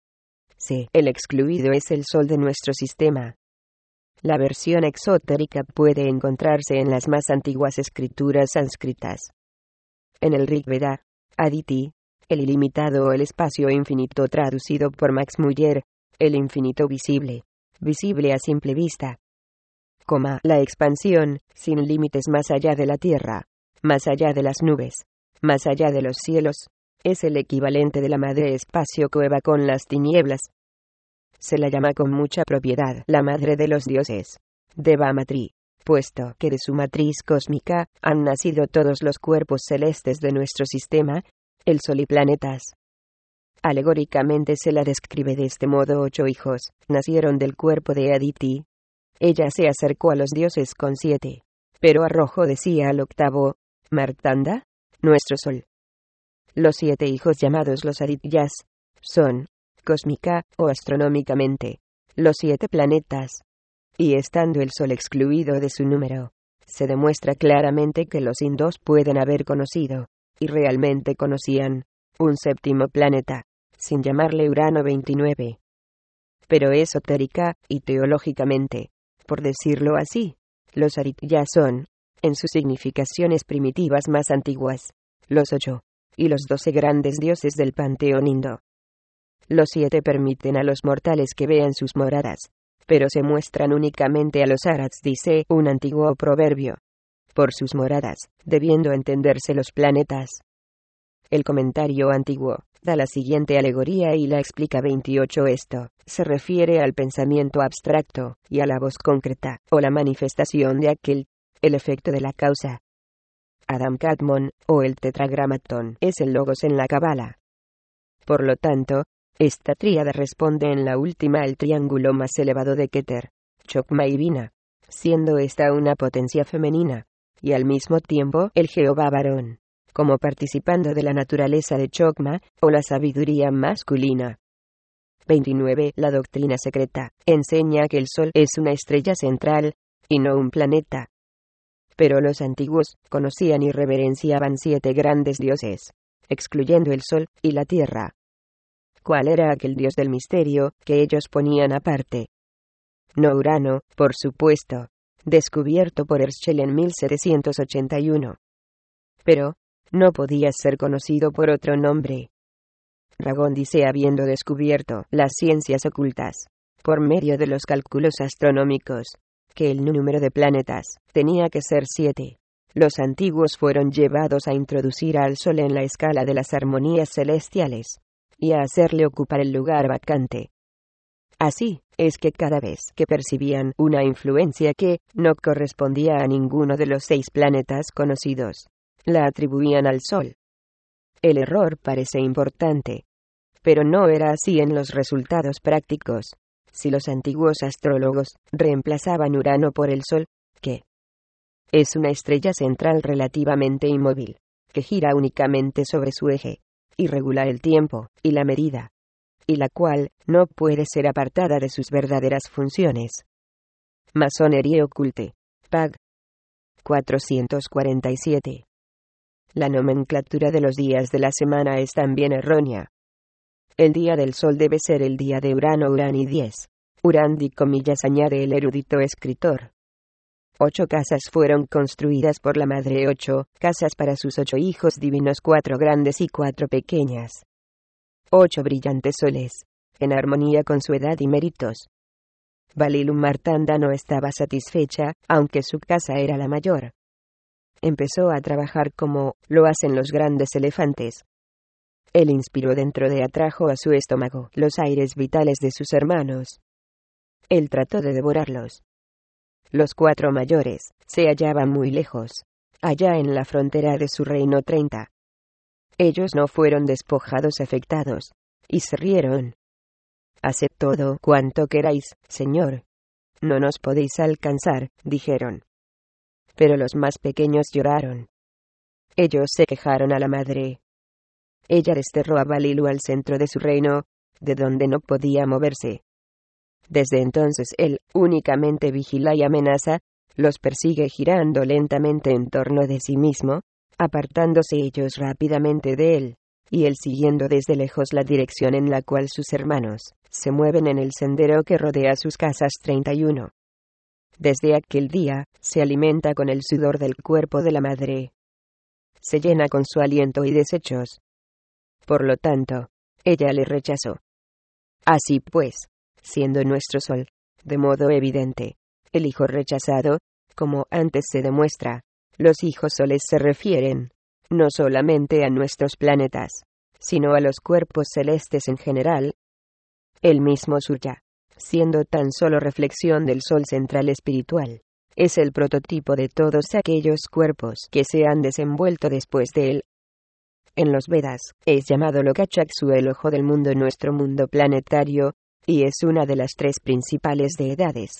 C. El excluido es el sol de nuestro sistema. La versión exotérica puede encontrarse en las más antiguas escrituras sánscritas. En el Rig Veda, Aditi, el ilimitado o el espacio infinito traducido por Max Muller, el infinito visible, visible a simple vista. La expansión, sin límites más allá de la tierra, más allá de las nubes, más allá de los cielos, es el equivalente de la madre espacio cueva con las tinieblas. Se la llama con mucha propiedad la madre de los dioses, Deva Matri, puesto que de su matriz cósmica han nacido todos los cuerpos celestes de nuestro sistema, el sol y planetas. Alegóricamente se la describe de este modo: 8 hijos nacieron del cuerpo de Aditi. Ella se acercó a los dioses con 7, pero arrojó de sí al octavo, Martanda, nuestro sol. Los 7 hijos llamados los Adityas son, cósmica o astronómicamente, los 7 planetas. Y estando el sol excluido de su número, se demuestra claramente que los indos pueden haber conocido, y realmente conocían, un 7º planeta, sin llamarle Urano. 29. Pero esotérica y teológicamente, por decirlo así, los Adityas son, en sus significaciones primitivas más antiguas, los 8, y los 12 grandes dioses del panteón indo. Los 7 permiten a los mortales que vean sus moradas, pero se muestran únicamente a los arats, dice un antiguo proverbio. Por sus moradas, debiendo entenderse los planetas. El comentario antiguo da la siguiente alegoría y la explica. 28. Esto se refiere al pensamiento abstracto y a la voz concreta, o la manifestación de aquel, el efecto de la causa. Adam Kadmon, o el tetragramatón, es el logos en la cábala. Por lo tanto, esta tríada responde en la última al triángulo más elevado de Keter, Chokma y Bina, siendo esta una potencia femenina, y al mismo tiempo el Jehová varón, como participando de la naturaleza de Chokma, o la sabiduría masculina. 29. La doctrina secreta enseña que el Sol es una estrella central, y no un planeta. Pero los antiguos conocían y reverenciaban 7 grandes dioses, excluyendo el Sol y la Tierra. ¿Cuál era aquel dios del misterio que ellos ponían aparte? No Urano, por supuesto, descubierto por Herschel en 1781. Pero no podía ser conocido por otro nombre. Ragón dice, habiendo descubierto las ciencias ocultas, por medio de los cálculos astronómicos, que el número de planetas tenía que ser 7. Los antiguos fueron llevados a introducir al Sol en la escala de las armonías celestiales, y a hacerle ocupar el lugar vacante. Así, es que cada vez que percibían una influencia que no correspondía a ninguno de los 6 planetas conocidos, la atribuían al Sol. El error parece importante, pero no era así en los resultados prácticos. Si los antiguos astrólogos reemplazaban Urano por el Sol, que es una estrella central relativamente inmóvil, que gira únicamente sobre su eje, y regula el tiempo y la medida, y la cual no puede ser apartada de sus verdaderas funciones. Masonería oculte. Pag. 447. La nomenclatura de los días de la semana es también errónea. El día del Sol debe ser el día de Urano. Urani 10. Urandi, añade el erudito escritor. 8 casas fueron construidas por la madre, 8 casas para sus 8 hijos divinos, 4 grandes y 4 pequeñas. 8 brillantes soles, en armonía con su edad y méritos. Balilu Martanda no estaba satisfecha, aunque su casa era la mayor. Empezó a trabajar como lo hacen los grandes elefantes. Él inspiró dentro de atrajo a su estómago los aires vitales de sus hermanos. Él trató de devorarlos. Los 4 mayores se hallaban muy lejos, allá en la frontera de su reino 30. Ellos no fueron despojados afectados, y se rieron. Haced todo cuanto queráis, Señor. No nos podéis alcanzar, dijeron. Pero los más pequeños lloraron. Ellos se quejaron a la madre. Ella desterró a Balilu al centro de su reino, de donde no podía moverse. Desde entonces él únicamente vigila y amenaza, los persigue girando lentamente en torno de sí mismo, apartándose ellos rápidamente de él, y él siguiendo desde lejos la dirección en la cual sus hermanos se mueven en el sendero que rodea sus casas 31. Desde aquel día, se alimenta con el sudor del cuerpo de la madre. Se llena con su aliento y desechos. Por lo tanto, ella le rechazó. Así pues, siendo nuestro Sol, de modo evidente, el hijo rechazado, como antes se demuestra, los hijos soles se refieren, no solamente a nuestros planetas, sino a los cuerpos celestes en general. El mismo Surya, siendo tan solo reflexión del Sol central espiritual, es el prototipo de todos aquellos cuerpos que se han desenvuelto después de él. En los Vedas, es llamado Lokachaksu, el ojo del mundo en nuestro mundo planetario, y es una de las 3 principales deidades.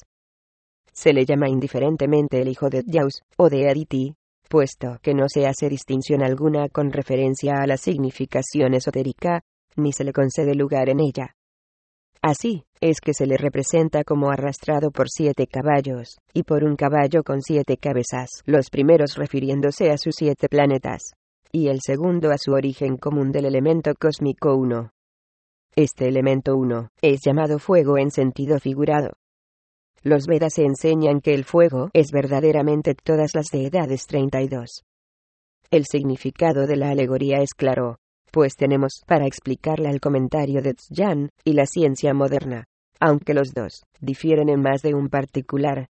Se le llama indiferentemente el hijo de Dyaus, o de Aditi, puesto que no se hace distinción alguna con referencia a la significación esotérica, ni se le concede lugar en ella. Así, es que se le representa como arrastrado por 7 caballos, y por un caballo con 7 cabezas, los primeros refiriéndose a sus 7 planetas, y el segundo a su origen común del elemento cósmico 1. Este elemento 1 es llamado fuego en sentido figurado. Los Vedas enseñan que el fuego es verdaderamente todas las deidades 32. El significado de la alegoría es claro, pues tenemos para explicarla el comentario de Tzyan y la ciencia moderna, aunque los dos difieren en más de un particular.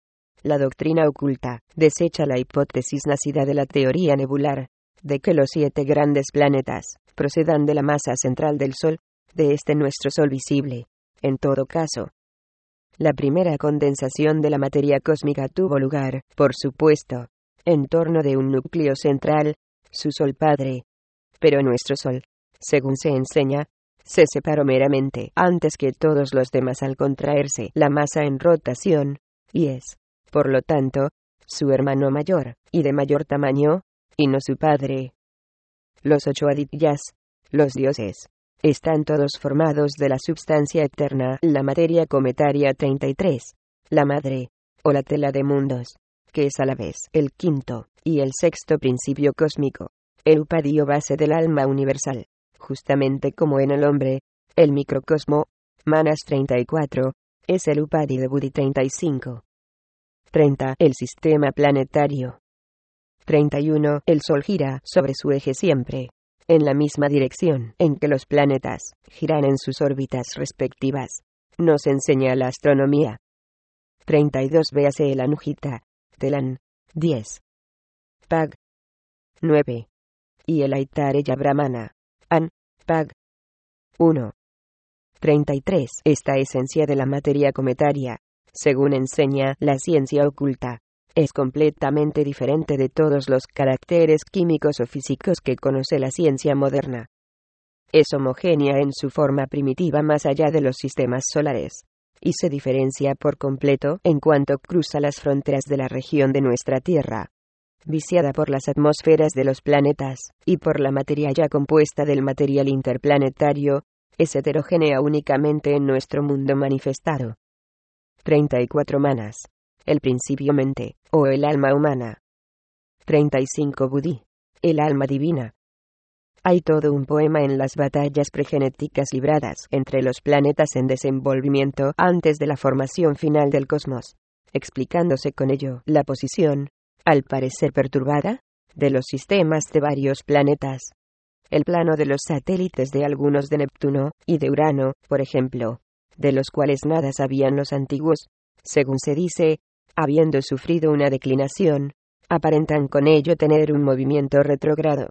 La doctrina oculta desecha la hipótesis nacida de la teoría nebular, de que los 7 grandes planetas procedan de la masa central del Sol, de este nuestro Sol visible. En todo caso, la primera condensación de la materia cósmica tuvo lugar, por supuesto, en torno de un núcleo central, su Sol Padre. Pero nuestro Sol, según se enseña, se separó meramente antes que todos los demás al contraerse la masa en rotación, y es, por lo tanto, su hermano mayor, y de mayor tamaño, y no su padre. Los 8 adityas, los dioses, están todos formados de la substancia eterna, la materia cometaria 33, la madre, o la tela de mundos, que es a la vez el 5º y el 6º principio cósmico, el upadio base del alma universal, justamente como en el hombre, el microcosmo, Manas 34, es el upadi de Buddhi 35. 30. El sistema planetario. 31. El Sol gira sobre su eje siempre, en la misma dirección en que los planetas giran en sus órbitas respectivas. Nos enseña la astronomía. 32. Véase el Anujita, Telan, 10. Pag. 9. Y el Aitareya Brahmana, An, Pag. 1. 33. Esta esencia de la materia cometaria, según enseña la ciencia oculta, es completamente diferente de todos los caracteres químicos o físicos que conoce la ciencia moderna. Es homogénea en su forma primitiva más allá de los sistemas solares, y se diferencia por completo en cuanto cruza las fronteras de la región de nuestra Tierra, viciada por las atmósferas de los planetas, y por la materia ya compuesta del material interplanetario, es heterogénea únicamente en nuestro mundo manifestado. 34 Manas. El principio mente, o el alma humana. 35 Budí. El alma divina. Hay todo un poema en las batallas pregenéticas libradas entre los planetas en desenvolvimiento antes de la formación final del cosmos, explicándose con ello la posición, al parecer perturbada, de los sistemas de varios planetas. El plano de los satélites de algunos de Neptuno y de Urano, por ejemplo, de los cuales nada sabían los antiguos, según se dice, habiendo sufrido una declinación, aparentan con ello tener un movimiento retrógrado.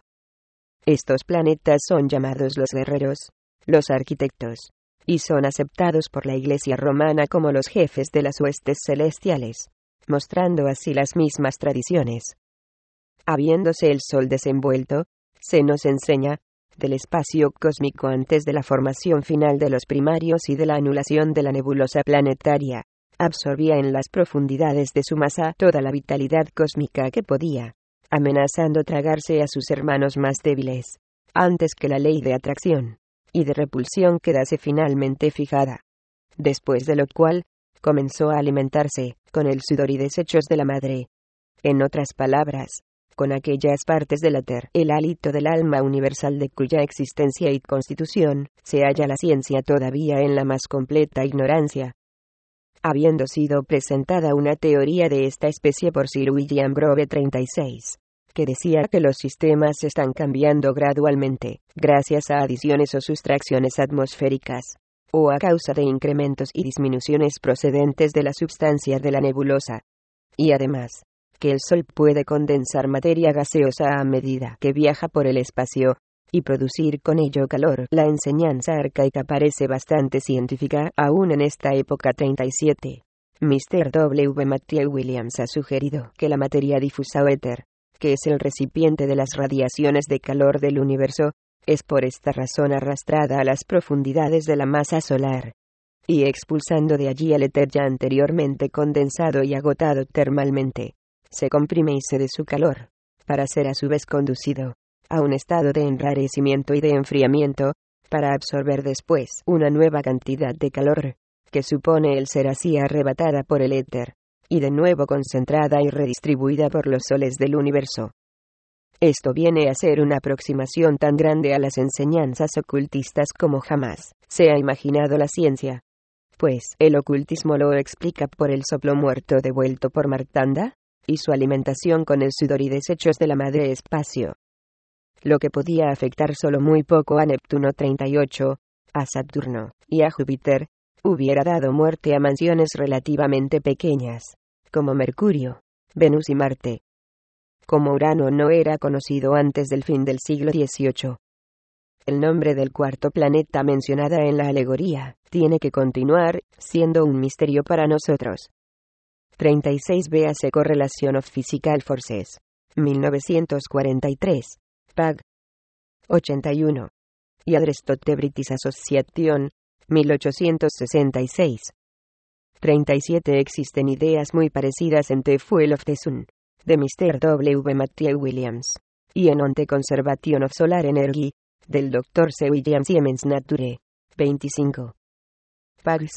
Estos planetas son llamados los guerreros, los arquitectos, y son aceptados por la Iglesia romana como los jefes de las huestes celestiales, mostrando así las mismas tradiciones. Habiéndose el Sol desenvuelto, se nos enseña, del espacio cósmico antes de la formación final de los primarios y de la anulación de la nebulosa planetaria, absorbía en las profundidades de su masa toda la vitalidad cósmica que podía, amenazando tragarse a sus hermanos más débiles, antes que la ley de atracción y de repulsión quedase finalmente fijada. Después de lo cual, comenzó a alimentarse, con el sudor y desechos de la madre. En otras palabras, con aquellas partes del éter, el hálito del alma universal de cuya existencia y constitución, se halla la ciencia todavía en la más completa ignorancia. Habiendo sido presentada una teoría de esta especie por Sir William Grove 36, que decía que los sistemas están cambiando gradualmente, gracias a adiciones o sustracciones atmosféricas, o a causa de incrementos y disminuciones procedentes de la substancia de la nebulosa. Y además, que el Sol puede condensar materia gaseosa a medida que viaja por el espacio, y producir con ello calor. La enseñanza arcaica parece bastante científica aún en esta época. 37. Mr. W. Matthew Williams ha sugerido que la materia difusa o éter, que es el recipiente de las radiaciones de calor del universo, es por esta razón arrastrada a las profundidades de la masa solar, y expulsando de allí el éter ya anteriormente condensado y agotado termalmente, se comprime y cede su calor, para ser a su vez conducido a un estado de enrarecimiento y de enfriamiento, para absorber después una nueva cantidad de calor, que supone el ser así arrebatada por el éter, y de nuevo concentrada y redistribuida por los soles del universo. Esto viene a ser una aproximación tan grande a las enseñanzas ocultistas como jamás se ha imaginado la ciencia. Pues el ocultismo lo explica por el soplo muerto devuelto por Martanda, y su alimentación con el sudor y desechos de la madre espacio. Lo que podía afectar solo muy poco a Neptuno 38, a Saturno, y a Júpiter, hubiera dado muerte a mansiones relativamente pequeñas, como Mercurio, Venus y Marte. Como Urano no era conocido antes del fin del siglo XVIII. El nombre del cuarto planeta mencionada en la alegoría, tiene que continuar siendo un misterio para nosotros. 36 Véase Correlation of Physical Forces. 1943. Pag. 81. Y Adrestote British Association. 1866. 37 Existen ideas muy parecidas en The Fuel of the Sun, de Mr. W. Matthew Williams, y en On the Conservation of Solar Energy, del Dr. C. William Siemens Nature. 25. Pags.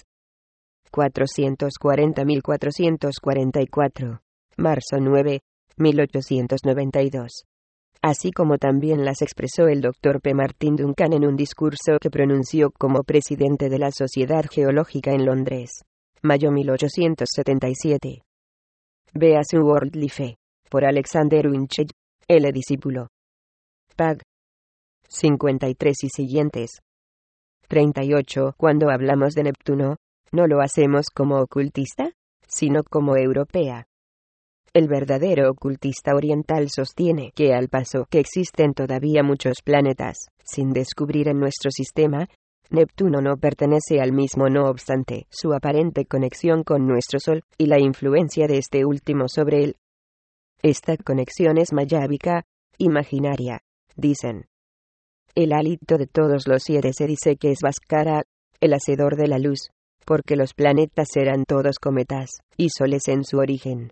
440.444. Marzo 9, 1892. Así como también las expresó el Dr. P. Martin Duncan en un discurso que pronunció como presidente de la Sociedad Geológica en Londres. Mayo 1877. Véase World Life, por Alexander Winchell, el discípulo. Pag. 53 y siguientes. 38 Cuando hablamos de Neptuno, no lo hacemos como ocultista, sino como europea. El verdadero ocultista oriental sostiene que al paso que existen todavía muchos planetas, sin descubrir en nuestro sistema, Neptuno no pertenece al mismo, no obstante, su aparente conexión con nuestro Sol, y la influencia de este último sobre él. Esta conexión es mayábica, imaginaria, dicen. El hálito de todos los 7 se dice que es Bhaskara, el hacedor de la luz, porque los planetas eran todos cometas, y soles en su origen.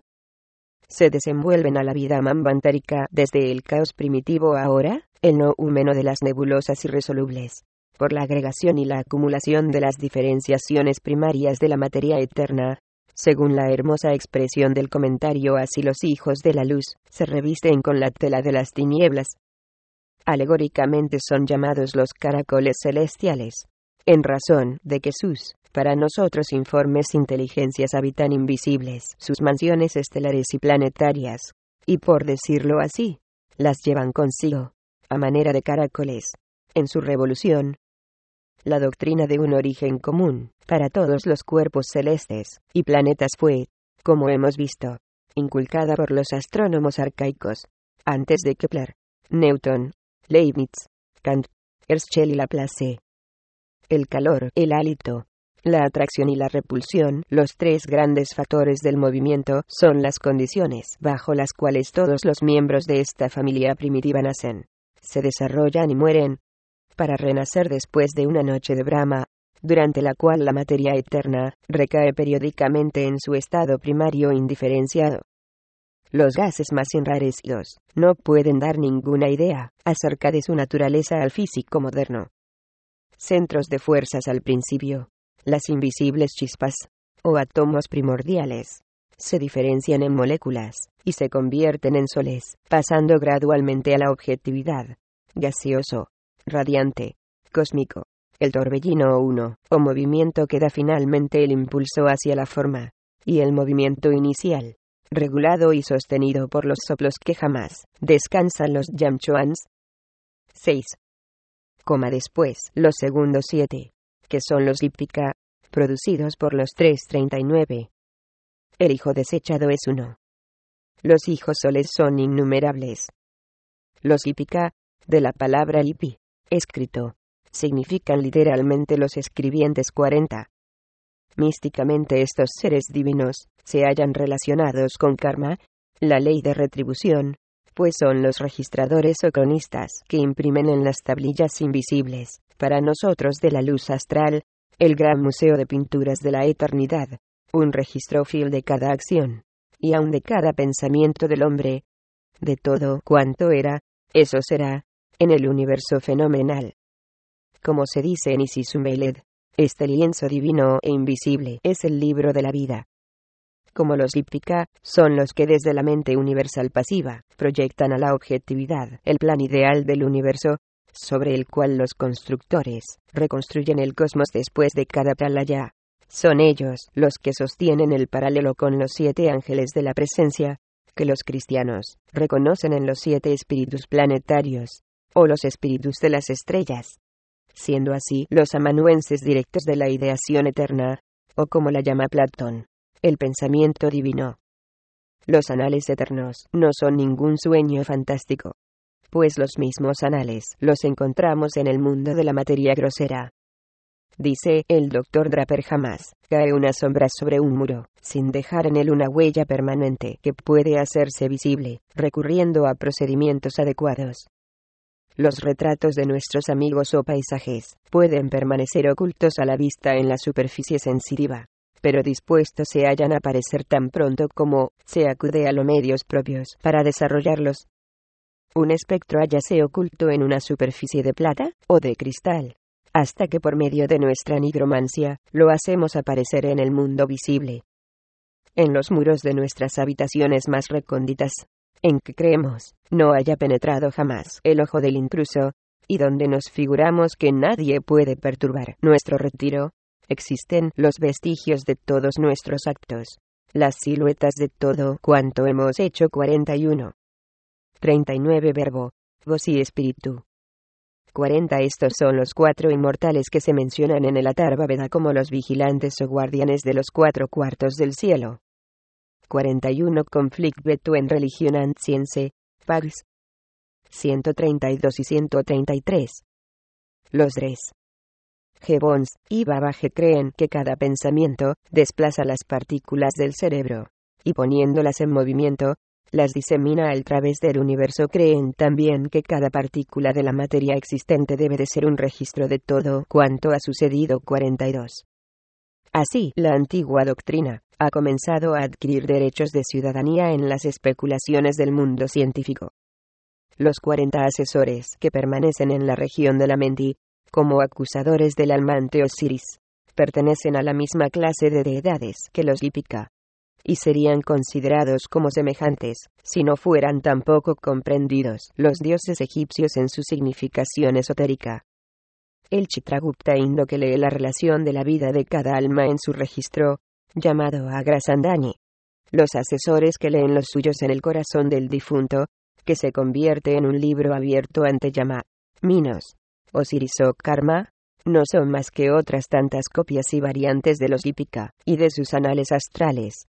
Se desenvuelven a la vida manvantárica desde el caos primitivo ahora, el noúmeno de las nebulosas irresolubles, por la agregación y la acumulación de las diferenciaciones primarias de la materia eterna. Según la hermosa expresión del comentario, así los hijos de la luz se revisten con la tela de las tinieblas. Alegóricamente son llamados los caracoles celestiales, en razón de que sus, para nosotros informes inteligencias habitan invisibles sus mansiones estelares y planetarias, y por decirlo así, las llevan consigo, a manera de caracoles, en su revolución. La doctrina de un origen común para todos los cuerpos celestes y planetas fue, como hemos visto, inculcada por los astrónomos arcaicos, antes de Kepler, Newton, Leibniz, Kant, Herschel y Laplace. El calor, el hálito, la atracción y la repulsión, los 3 grandes factores del movimiento, son las condiciones bajo las cuales todos los miembros de esta familia primitiva nacen, se desarrollan y mueren, para renacer después de una noche de Brahma, durante la cual la materia eterna recae periódicamente en su estado primario indiferenciado. Los gases más enrarecidos no pueden dar ninguna idea acerca de su naturaleza al físico moderno. Centros de fuerzas al principio, las invisibles chispas, o átomos primordiales, se diferencian en moléculas, y se convierten en soles, pasando gradualmente a la objetividad, gaseoso, radiante, cósmico, el torbellino o movimiento que da finalmente el impulso hacia la forma, y el movimiento inicial, regulado y sostenido por los soplos que jamás descansan los yamchuans. 6. Después, los segundos 7, que son los híptica, producidos por los 339. El hijo desechado es 1. Los hijos soles son innumerables. Los hípika, de la palabra lipi, escrito, significan literalmente los escribientes 40. Místicamente estos seres divinos se hallan relacionados con karma, la ley de retribución, pues son los registradores o cronistas que imprimen en las tablillas invisibles, para nosotros de la luz astral, el gran museo de pinturas de la eternidad, un registro fiel de cada acción, y aun de cada pensamiento del hombre, de todo cuanto era, eso será, en el universo fenomenal. Como se dice en Isis Umbeled, este lienzo divino e invisible es el libro de la vida. Como los híptica, son los que desde la mente universal pasiva, proyectan a la objetividad el plan ideal del universo, sobre el cual los constructores reconstruyen el cosmos después de cada pralaya. Son ellos los que sostienen el paralelo con los 7 ángeles de la presencia, que los cristianos reconocen en los 7 espíritus planetarios, o los espíritus de las estrellas, siendo así los amanuenses directos de la ideación eterna, o como la llama Platón, el pensamiento divino. Los anales eternos no son ningún sueño fantástico, pues los mismos anales los encontramos en el mundo de la materia grosera. Dice el Dr. Draper: jamás cae una sombra sobre un muro, sin dejar en él una huella permanente que puede hacerse visible, recurriendo a procedimientos adecuados. Los retratos de nuestros amigos o paisajes pueden permanecer ocultos a la vista en la superficie sensitiva, pero dispuestos se hallan a aparecer tan pronto como se acude a los medios propios para desarrollarlos. Un espectro hállase oculto en una superficie de plata o de cristal, hasta que por medio de nuestra nigromancia lo hacemos aparecer en el mundo visible. En los muros de nuestras habitaciones más recónditas, en que creemos no haya penetrado jamás el ojo del intruso, y donde nos figuramos que nadie puede perturbar nuestro retiro, existen los vestigios de todos nuestros actos, las siluetas de todo cuanto hemos hecho. 41. 39 Verbo, voz y espíritu. 40 Estos son los 4 inmortales que se mencionan en el Atharva Veda como los vigilantes o guardianes de los 4 cuartos del cielo. 41 Conflict between Religion and Science, Pags. 132 y 133. Los Dres. G. Bones y Babbage creen que cada pensamiento desplaza las partículas del cerebro, y poniéndolas en movimiento, las disemina a través del universo. Creen también que cada partícula de la materia existente debe de ser un registro de todo cuanto ha sucedido. 42. Así, la antigua doctrina ha comenzado a adquirir derechos de ciudadanía en las especulaciones del mundo científico. Los 40 asesores que permanecen en la región de la Menti, como acusadores del almante Osiris, pertenecen a la misma clase de deidades que los Hípica, y serían considerados como semejantes, si no fueran tampoco comprendidos los dioses egipcios en su significación esotérica. El Chitragupta indo que lee la relación de la vida de cada alma en su registro, llamado Agrasandani. Los asesores que leen los suyos en el corazón del difunto, que se convierte en un libro abierto ante Yama, Minos, Osiris o Karma, no son más que otras tantas copias y variantes de los Hípica y de sus anales astrales.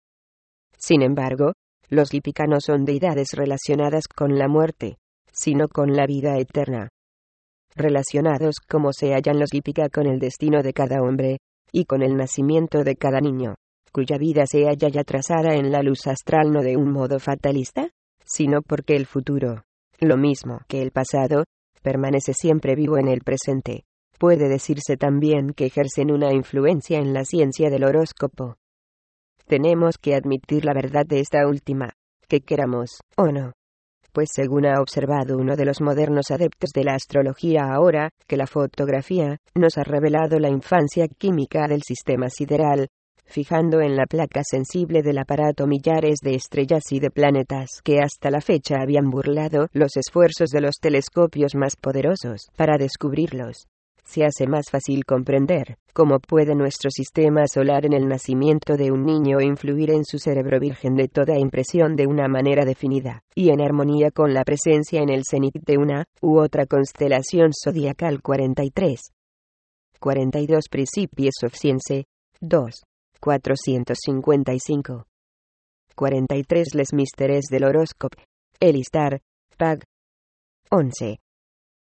Sin embargo, los Hípica no son deidades relacionadas con la muerte, sino con la vida eterna. Relacionados como se hallan los Hípica con el destino de cada hombre, y con el nacimiento de cada niño, cuya vida se halla ya trazada en la luz astral, no de un modo fatalista, sino porque el futuro, lo mismo que el pasado, permanece siempre vivo en el presente. Puede decirse también que ejercen una influencia en la ciencia del horóscopo. Tenemos que admitir la verdad de esta última, que queramos o no. Pues según ha observado uno de los modernos adeptos de la astrología ahora, que la fotografía nos ha revelado la infancia química del sistema sideral, fijando en la placa sensible del aparato millares de estrellas y de planetas que hasta la fecha habían burlado los esfuerzos de los telescopios más poderosos para descubrirlos. Se hace más fácil comprender cómo puede nuestro sistema solar en el nacimiento de un niño influir en su cerebro virgen de toda impresión de una manera definida, y en armonía con la presencia en el cenit de una u otra constelación zodiacal. 43. 42 Principies of Science. 2. 455. 43 Les Mystères del Horóscope. Elistar, Pag. 11.